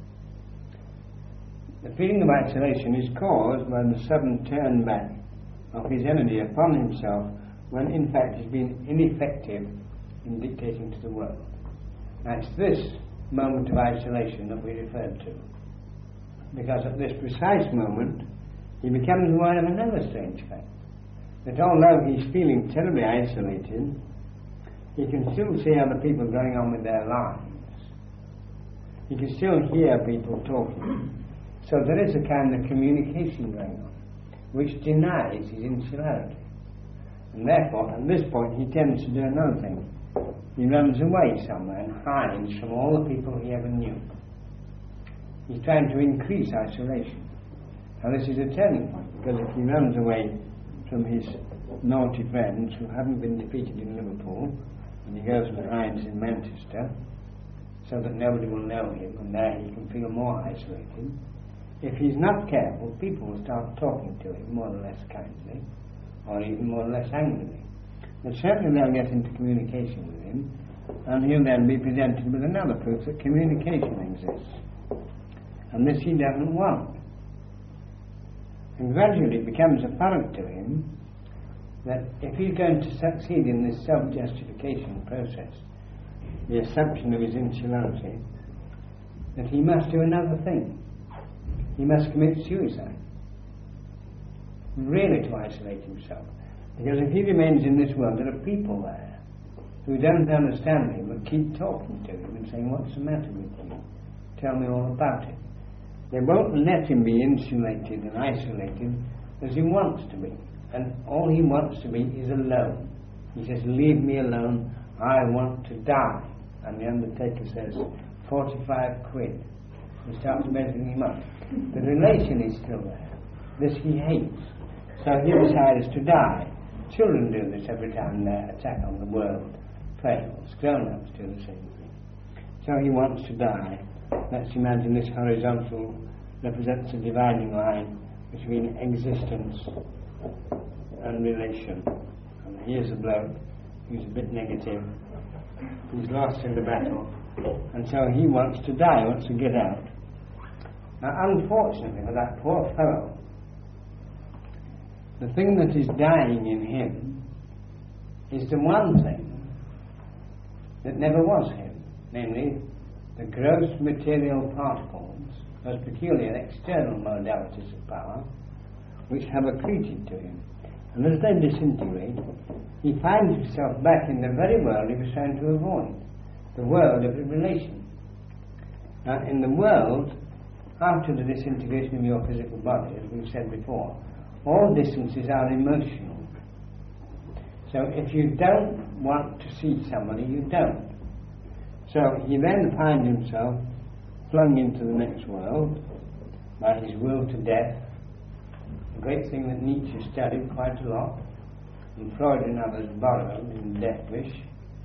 The feeling of isolation is caused by the sudden turn back of his energy upon himself, when in fact he's been ineffective in dictating to the world. Now it's this moment of isolation that we referred to, because at this precise moment he becomes aware of another strange fact, that although he's feeling terribly isolated, he can still see other people going on with their lives. He can still hear people talking. So there is a kind of communication going on. which denies his insularity. And therefore, at this point, he tends to do another thing. He runs away somewhere and hides from all the people he ever knew. He's trying to increase isolation. Now this is a turning point, because if he runs away from his naughty friends who haven't been defeated in Liverpool, and he goes and hides in Manchester, so that nobody will know him, and there he can feel more isolated, if he's not careful, people will start talking to him more or less kindly, or even more or less angrily. But certainly they'll get into communication with him, and he'll then be presented with another proof that communication exists. And this he doesn't want. And gradually it becomes apparent to him that if he's going to succeed in this self-justification process, the assumption of his insularity, that he must do another thing. He must commit suicide, really to isolate himself. Because if he remains in this world, there are people there who don't understand him but keep talking to him and saying, "What's the matter with you? Tell me all about it." They won't let him be insulated and isolated as he wants to be. And all he wants to be is alone. He says, "Leave me alone, I want to die." And the undertaker says, forty-five quid. He starts measuring him up. The relation is still there. This he hates. So he decides to die. Children do this every time their attack on the world fails. Grown-ups do the same thing. So he wants to die. Let's imagine this horizontal represents a dividing line between existence and relation. And here's a bloke who's a bit negative. He's lost in the battle. And so he wants to die, wants to get out. Now, unfortunately for that poor fellow, the thing that is dying in him is the one thing that never was him, namely the gross material particles, those peculiar external modalities of power, which have accreted to him. And as they disintegrate, he finds himself back in the very world he was trying to avoid, the world of relation. Now, in the world, after the disintegration of your physical body, as we've said before, all distances are emotional. So if you don't want to see somebody, you don't. So he then finds himself flung into the next world by his will to death, a great thing that Nietzsche studied quite a lot, and Freud and others borrowed in Death Wish.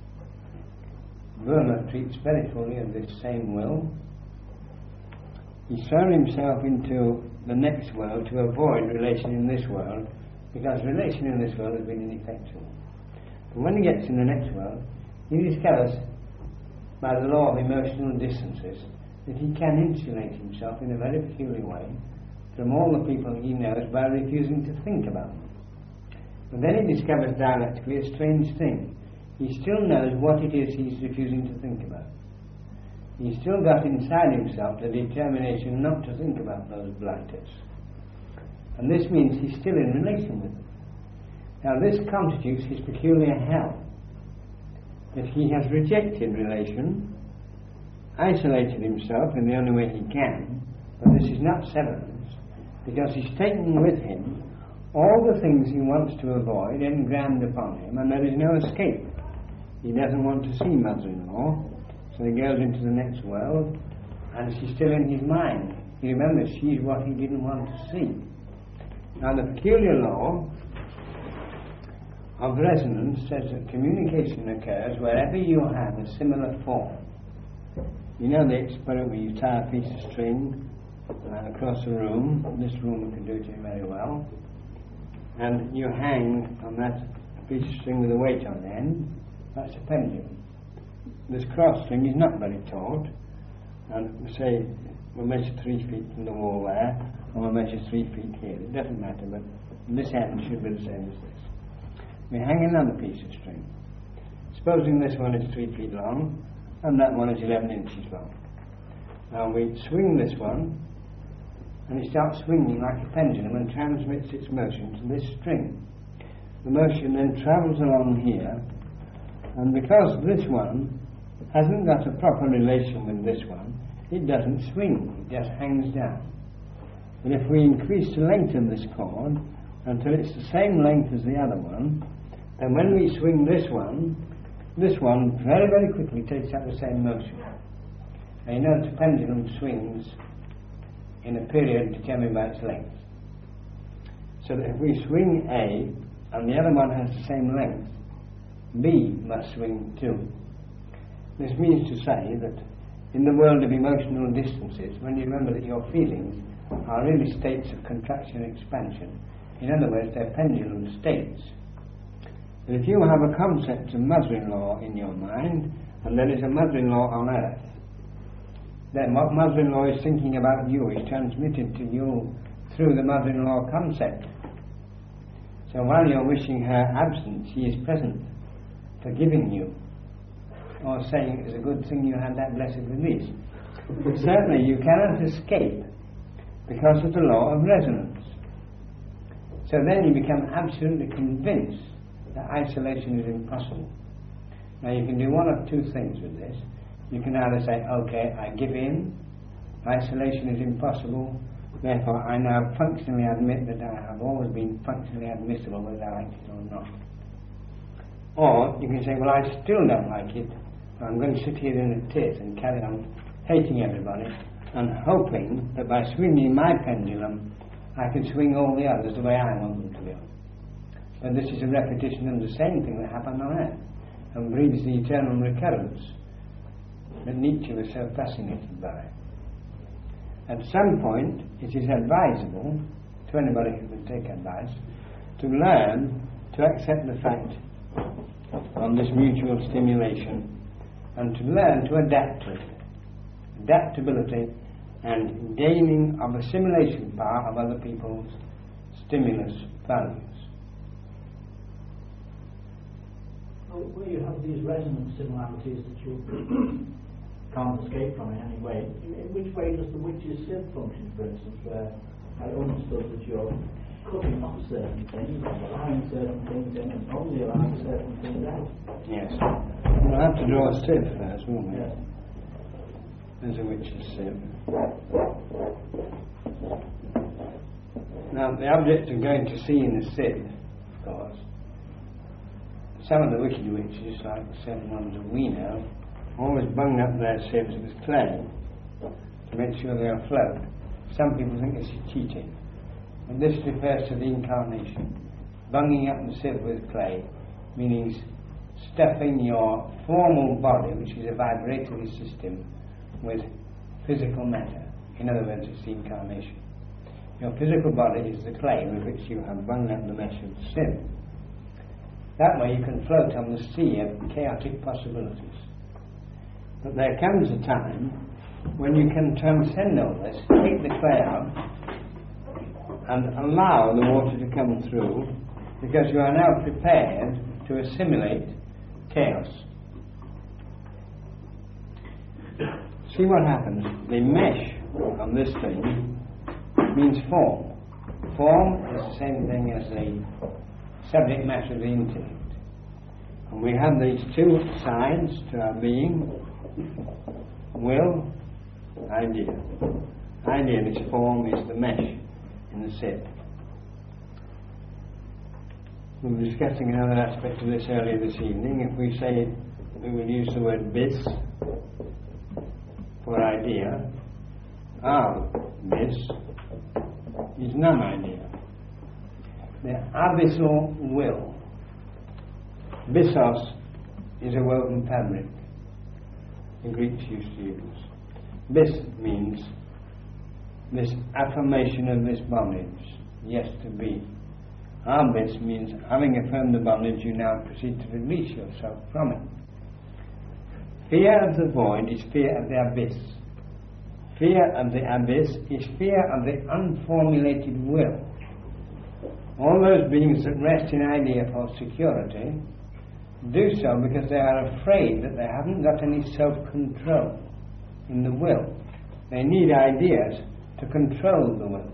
Werner treats very fully of this same will. He's thrown himself into the next world to avoid relation in this world, because relation in this world has been ineffectual. But when he gets in the next world, he discovers, by the law of emotional distances, that he can insulate himself in a very peculiar way from all the people he knows by refusing to think about them. But then he discovers dialectically a strange thing. He still knows what it is he's refusing to think about. He's still got inside himself the determination not to think about those blighters. And this means he's still in relation with them. Now this constitutes his peculiar hell, that he has rejected relation, isolated himself in the only way he can, but this is not severance, because he's taken with him all the things he wants to avoid engrammed upon him, and there is no escape. He doesn't want to see mother-in-law, so he goes into the next world, and she's still in his mind. He remembers she's what he didn't want to see. Now the peculiar law of resonance says that communication occurs wherever you have a similar form. You know the experiment where you tie a piece of string uh, across a room. This room can do it very well. And you hang on that piece of string with a weight on the end. That's a pendulum. This cross string is not very taut, and say we'll measure three feet from the wall there, and we'll measure three feet here. It doesn't matter, but this end should be the same as this. We hang another piece of string. Supposing this one is three feet long, and that one is eleven inches long. Now we swing this one, and it starts swinging like a pendulum and transmits its motion to this string. The motion then travels along here, and because this one hasn't got a proper relation with this one, it doesn't swing, it just hangs down. But if we increase the length of this cord, until it's the same length as the other one. And when we swing this one, this one very, very quickly takes up the same motion. Now you know the pendulum swings in a period determined by its length. So that if we swing A and the other one has the same length, B must swing too. This means to say that in the world of emotional distances, when you remember that your feelings are really states of contraction and expansion, in other words, they're pendulum states. And if you have a concept of mother-in-law in your mind, and there is a mother-in-law on earth, then what mother-in-law is thinking about you is transmitted to you through the mother-in-law concept. So while you're wishing her absent, she is present, forgiving you, or saying it was a good thing you had that blessed release. But certainly you cannot escape because of the law of resonance. So then you become absolutely convinced that isolation is impossible. Now you can do one of two things with this. You can either say, okay, I give in, isolation is impossible, therefore I now functionally admit that I have always been functionally admissible whether I like it or not. Or you can say, well, I still don't like it, I'm going to sit here in a tit and carry on hating everybody and hoping that by swinging my pendulum I can swing all the others the way I want them to go. But this is a repetition of the same thing that happened on earth and breeds the eternal recurrence that Nietzsche was so fascinated by. At some point it is advisable to anybody who can take advice to learn to accept the fact of this mutual stimulation and to learn to adapt to it. Adaptability and gaining of assimilation power of other people's stimulus values. Well, where you have these resonant similarities that you can't escape from in any way, in which way does the witch's sieve function, for instance, where I understood that you're cutting off certain things and allowing certain things in and only allowing certain things out? Yes. We'll have to draw a sieve first, won't we? Yes. There's a witch's sieve. Now, the object of going to sea in the sieve, of course, some of the wicked witches, like certain ones that we know, always bung up their sieves with clay to make sure they afloat. Some people think this is cheating. And this refers to the incarnation. Bunging up the sieve with clay, meaning stuffing your formal body, which is a vibratory system, with physical matter. In other words, it's the incarnation. Your physical body is the clay with which you have bung up the mesh of the sieve. That way you can float on the sea of chaotic possibilities. But there comes a time when you can transcend all this, take the clay out, and allow the water to come through, because you are now prepared to assimilate chaos. See what happens. The mesh on this thing means form. Form is the same thing as the subject matter of the intellect. And we have these two sides to our being: will, idea. Idea, this form, is the mesh in the sieve. We were discussing another aspect of this earlier this evening. If we say, we will use the word bis for idea, our bis is non-idea. The abyssal will. Bissos is a woven fabric the Greeks used to use. Bis means this affirmation of this bondage, yes to be. Arbis means having affirmed the bondage, you now proceed to release yourself from it. Fear of the void is fear of the abyss. Fear of the abyss is fear of the unformulated will. All those beings that rest in idea for security do so because they are afraid that they haven't got any self-control in the will. They need ideas to control the will.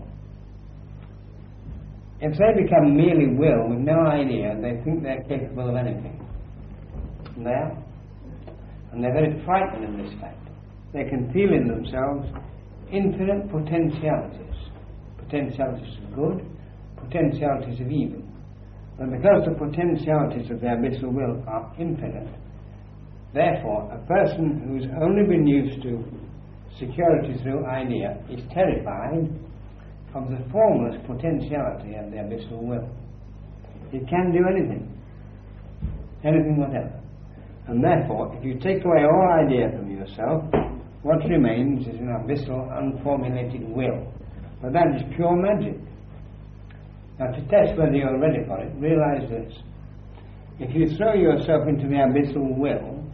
If they become merely will with no idea, they think they're capable of anything. And they are. And they're very frightened of this fact. They can feel in themselves infinite potentialities. Potentialities for good, potentialities of evil. But because the potentialities of the abyssal will are infinite, therefore a person who's only been used to security through idea is terrified of the formless potentiality of the abyssal will. It can do anything, anything whatever. And therefore, if you take away all idea from yourself, what remains is an abyssal, unformulated will. But that is pure magic. Now, to test whether you're ready for it, realize this. If you throw yourself into the abyssal will,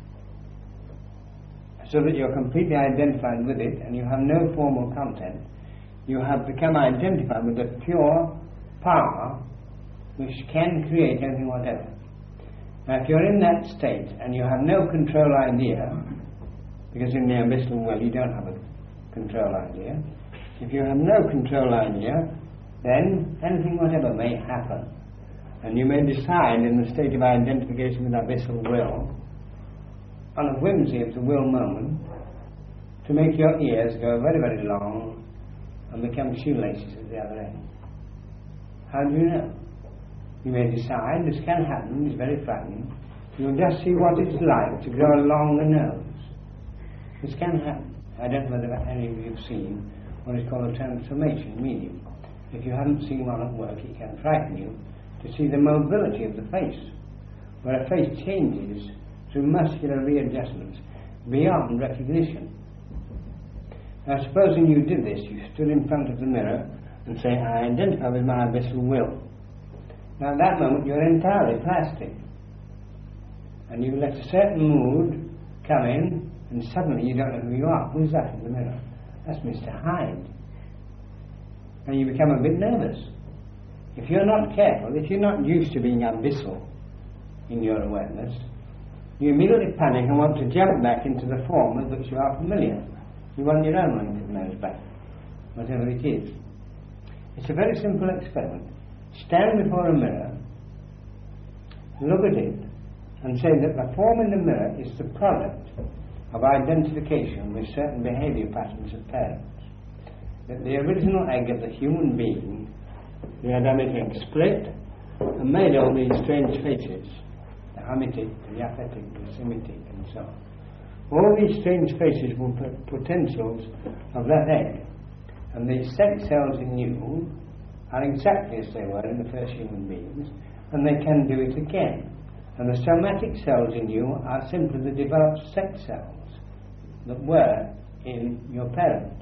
so that you're completely identified with it and you have no formal content, you have become identified with the pure power which can create anything whatever. Now, if you're in that state and you have no control idea, because in the abyssal will you don't have a control idea, if you have no control idea, then anything whatever may happen. And you may decide in the state of identification with abyssal will, on a whimsy of the will moment, to make your ears go very, very long and become shoelaces at the other end. How do you know? You may decide, this can happen, it's very frightening. You'll just see what it's like to grow a longer nose. This can happen. I don't know whether any of you have seen what is called a transformation medium. If you haven't seen one at work, it can frighten you to see the mobility of the face, where a face changes through muscular readjustments beyond recognition. Now, supposing you did this, you stood in front of the mirror and say, I identify with my abyssal will. Now, at that moment, you're entirely plastic. And you let a certain mood come in, and suddenly you don't know who you are. Who's that in the mirror? That's Mister Hyde. And you become a bit nervous. If you're not careful, if you're not used to being abyssal in your awareness, you immediately panic and want to jump back into the form with which you are familiar. You want your own length of nose back, whatever it is. It's a very simple experiment. Stand before a mirror, look at it, and say that the form in the mirror is the product of identification with certain behavior patterns of parents. That the original egg of the human being, the Adamic egg, split and made all these strange faces, the Hamitic, the Japhetic, the Semitic, and so on. All these strange faces were potentials of that egg, and the sex cells in you are exactly as they were in the first human beings, and they can do it again. And the somatic cells in you are simply the developed sex cells that were in your parents.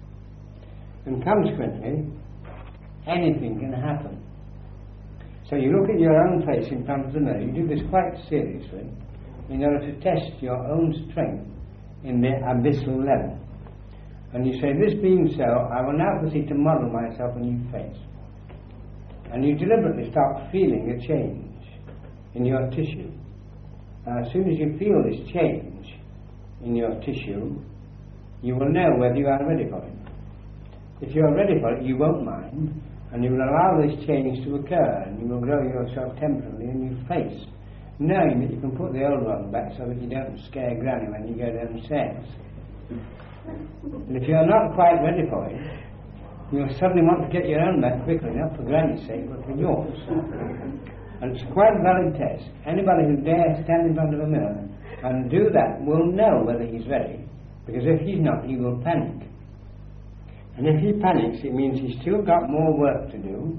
And consequently, anything can happen. So you look at your own face in front of the mirror, you do this quite seriously, in order to test your own strength in the abyssal level. And you say, this being so, I will now proceed to model myself a new face. And you deliberately start feeling a change in your tissue. Now, as soon as you feel this change in your tissue, you will know whether you are ready for it. If you are ready for it, you won't mind, and you will allow this change to occur, and you will grow yourself temporarily a new face, knowing that you can put the old one back so that you don't scare Granny when you go downstairs. And if you are not quite ready for it, you'll suddenly want to get your own back quickly, not for Granny's sake, but for yours. And it's quite a valid test. Anybody who dares stand in front of a mirror and do that will know whether he's ready, because if he's not, he will panic. And if he panics, it means he's still got more work to do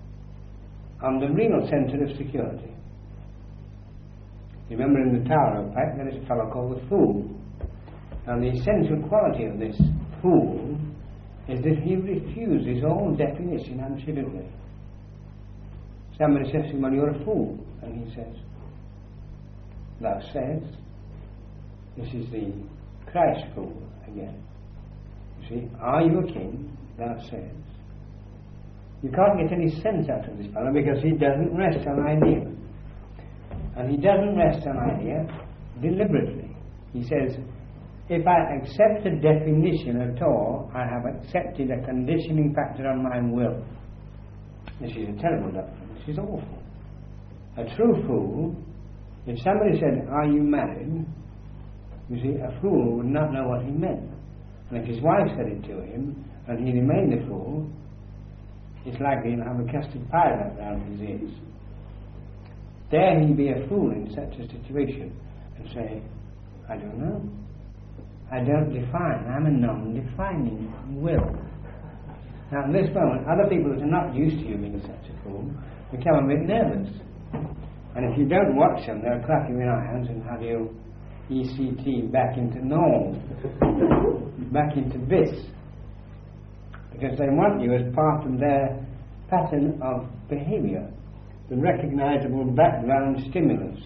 on the real centre of security. Remember, in the Tower of Pike, there is a fellow called the Fool. And the essential quality of this fool is that he refuses all definition absolutely. Somebody says to him, well, you're a fool. And he says, thou sayest. This is the Christ fool again. You see, are you a king? Thou sayest. You can't get any sense out of this fellow because he doesn't rest on idea. And he doesn't rest on idea deliberately. He says, if I accept a definition at all, I have accepted a conditioning factor on my will. This is a terrible doctrine. This is awful. A true fool, if somebody said, are you married? You see, a fool would not know what he meant. And if his wife said it to him, and he remained a fool, it's likely he'll have a custard pie wrapped round his ears. Dare he be a fool in such a situation and say, I don't know. I don't define. I'm a non-defining will. Now, at this moment, other people that are not used to you being such a fool become a bit nervous. And if you don't watch them, they'll clap you in irons and have you E C T back into normal, back into this. Because they want you as part of their pattern of behaviour, the recognisable background stimulus.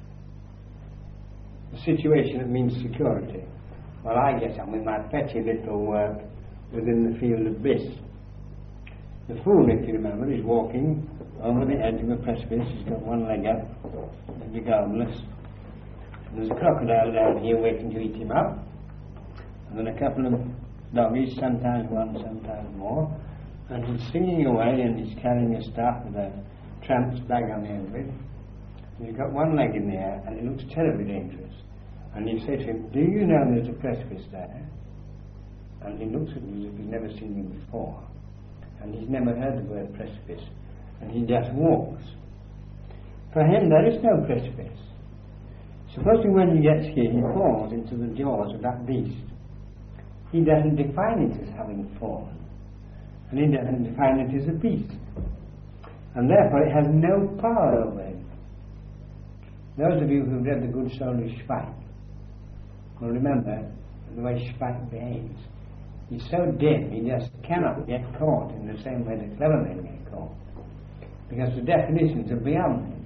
The situation that means security. Well, I get on with my petty little work within the field of this. The fool, if you remember, is walking over the edge of a precipice. He's got one leg up, regardless. And there's a crocodile down here waiting to eat him up. And then a couple of doggies, sometimes one, sometimes more. And he's singing away and he's carrying a staff with a tramp's bag on the end of it. And he's got one leg in the air and it looks terribly dangerous. And you say to him, do you know there's a precipice there? And he looks at you as if he's never seen you before. And he's never heard the word precipice. And he just walks. For him, there is no precipice. Supposing when he gets here, he falls into the jaws of that beast. He doesn't define it as having fallen. And he doesn't define it as a beast. And therefore it has no power over him. Those of you who've read The Good Soul of Schweik will remember the way Schweik behaves. He's so dim, he just cannot get caught in the same way that clever men get caught. Because the definitions are beyond him.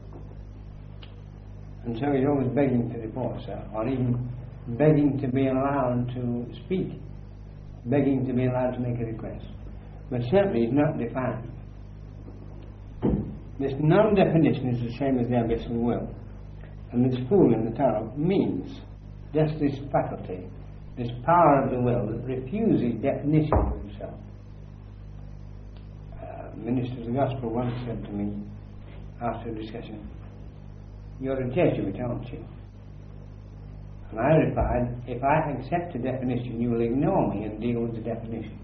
And so he's always begging to report, sir, or even begging to be allowed to speak, begging to be allowed to make a request. But certainly he's not defined. This non-definition is the same as the abyssal will. And this fool in the tarot means just this faculty, this power of the will that refuses definition for himself. Uh, Minister of the Gospel once said to me, after a discussion, you're a Jesuit, aren't you? And I replied, if I accept a definition, you will ignore me and deal with the definition.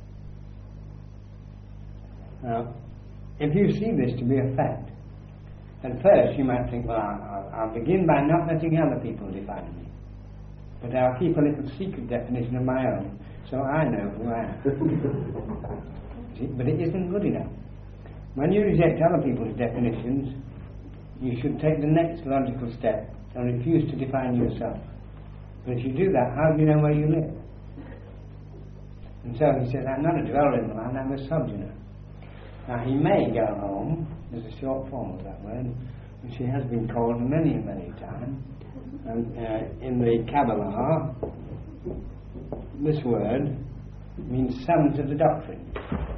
Now, if you see this to be a fact, at first you might think, well, I'll, I'll begin by not letting other people define me. But I'll keep a little secret definition of my own, so I know who I am. See? But it isn't good enough. When you reject other people's definitions, you should take the next logical step and refuse to define yourself. But if you do that, how do you know where you live? And so he says, I'm not a dweller in the land, I'm a sojourner. Now he may go home, there's a short form of that word, which he has been called many, many times. And uh, in the Kabbalah, this word means sons of the doctrine.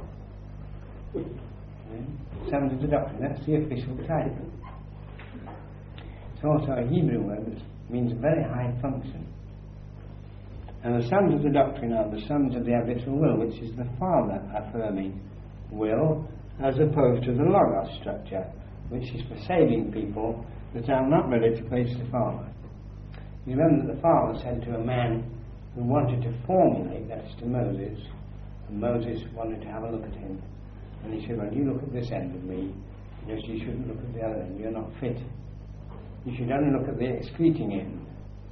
Okay? Sons of the doctrine, that's the official title. It's also a Hebrew word that means very high function. And the sons of the doctrine are the sons of the abyssal will, which is the Father affirming will, as opposed to the Logos structure, which is for saving people that are not ready to face the Father. You remember that the Father said to a man who wanted to formulate, that is to Moses, and Moses wanted to have a look at him, and he said, well, you look at this end of me, because you shouldn't look at the other end, you're not fit. You should only look at the excreting end.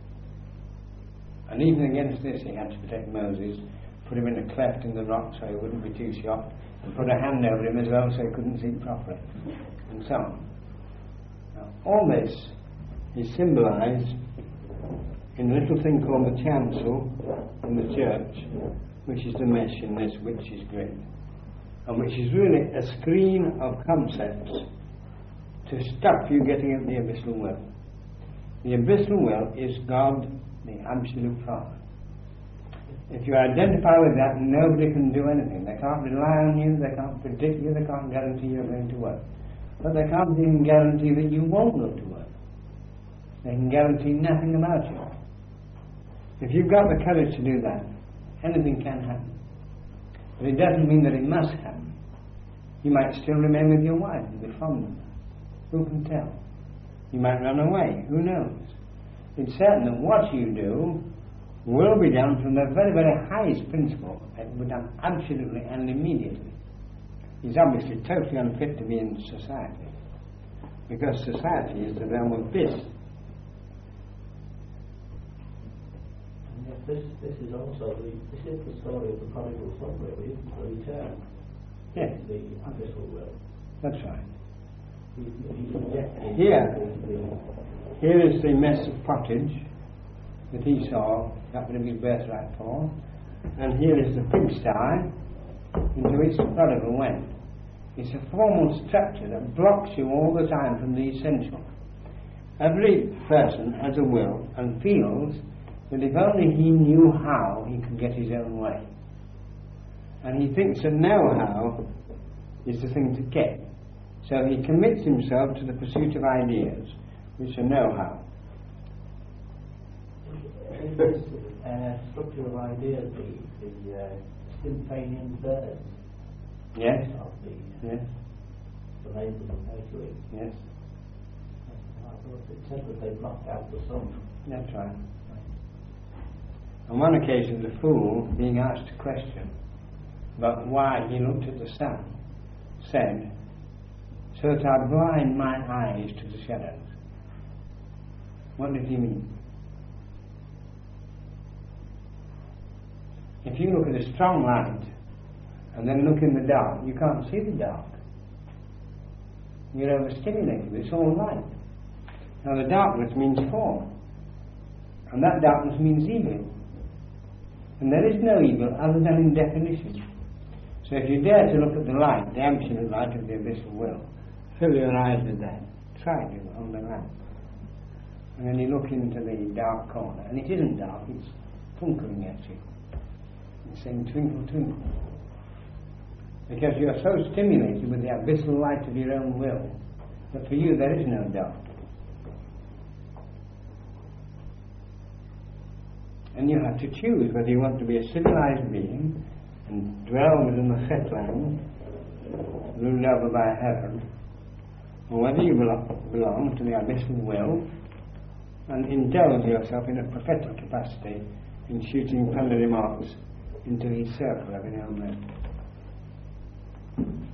And even against this he had to protect Moses, put him in a cleft in the rock so he wouldn't be too short, and put a hand over him as well so he couldn't see properly, and so on. Now, all this is symbolised in a little thing called the chancel in the church, which is the mesh in this witch's grid, and which is really a screen of concepts to stop you getting at the abyssal will. The abyssal will is God, the absolute Father. If you identify with that, nobody can do anything. They can't rely on you, they can't predict you, they can't guarantee you're going to work. But they can't even guarantee that you won't go to work. They can guarantee nothing about you. If you've got the courage to do that, anything can happen. But it doesn't mean that it must happen. You might still remain with your wife and be fond of her. Who can tell? You might run away. Who knows? It's certain that what you do will be done from the very, very highest principle. It will be done absolutely and immediately. he's obviously totally unfit to be in society, because society is the realm of this. And yet this, this is also the, this is the story of the prodigal son, really, isn't it? The return. Yes. The abyssal will. That's right. He, he rejected Here. the, Here is the mess of pottage that Esau happened to be birthright for, and here is the pigsty into which the prodigal went. It's a formal structure that blocks you all the time from the essential. Every person has a will and feels that if only he knew how, he could get his own way. And he thinks that know-how is the thing to get. So he commits himself to the pursuit of ideas, which are know-how. Is this uh, structure of ideas the, the uh, Symphonian birds Yes? of the, uh, Yes? the labels of Mercury? Yes? I thought it said that they blocked out the sun. That's right. On one occasion, the fool, being asked a question about why he looked at the sun, said, "So that I blind my eyes to the shadows." What did he mean? If you look at a strong light and then look in the dark, you can't see the dark. You're overstimulated. It's all light. Now the darkness means form, and that darkness means evil. And there is no evil other than in definition. So if you dare to look at the light, the absolute light of the abyssal will, fill your eyes with that. Try to on the lamp. And then you look into the dark corner, and it isn't dark, it's twinkling at you. It's saying twinkle, twinkle. Because you are so stimulated with the abyssal light of your own will that for you there is no dark. And you have to choose whether you want to be a civilized being and dwell within the Chetland, ruled over by Herod, or whether you belong, belong to the abyssal will and indulge yourself in a prophetic capacity in shooting friendly remarks into his circle every now and then.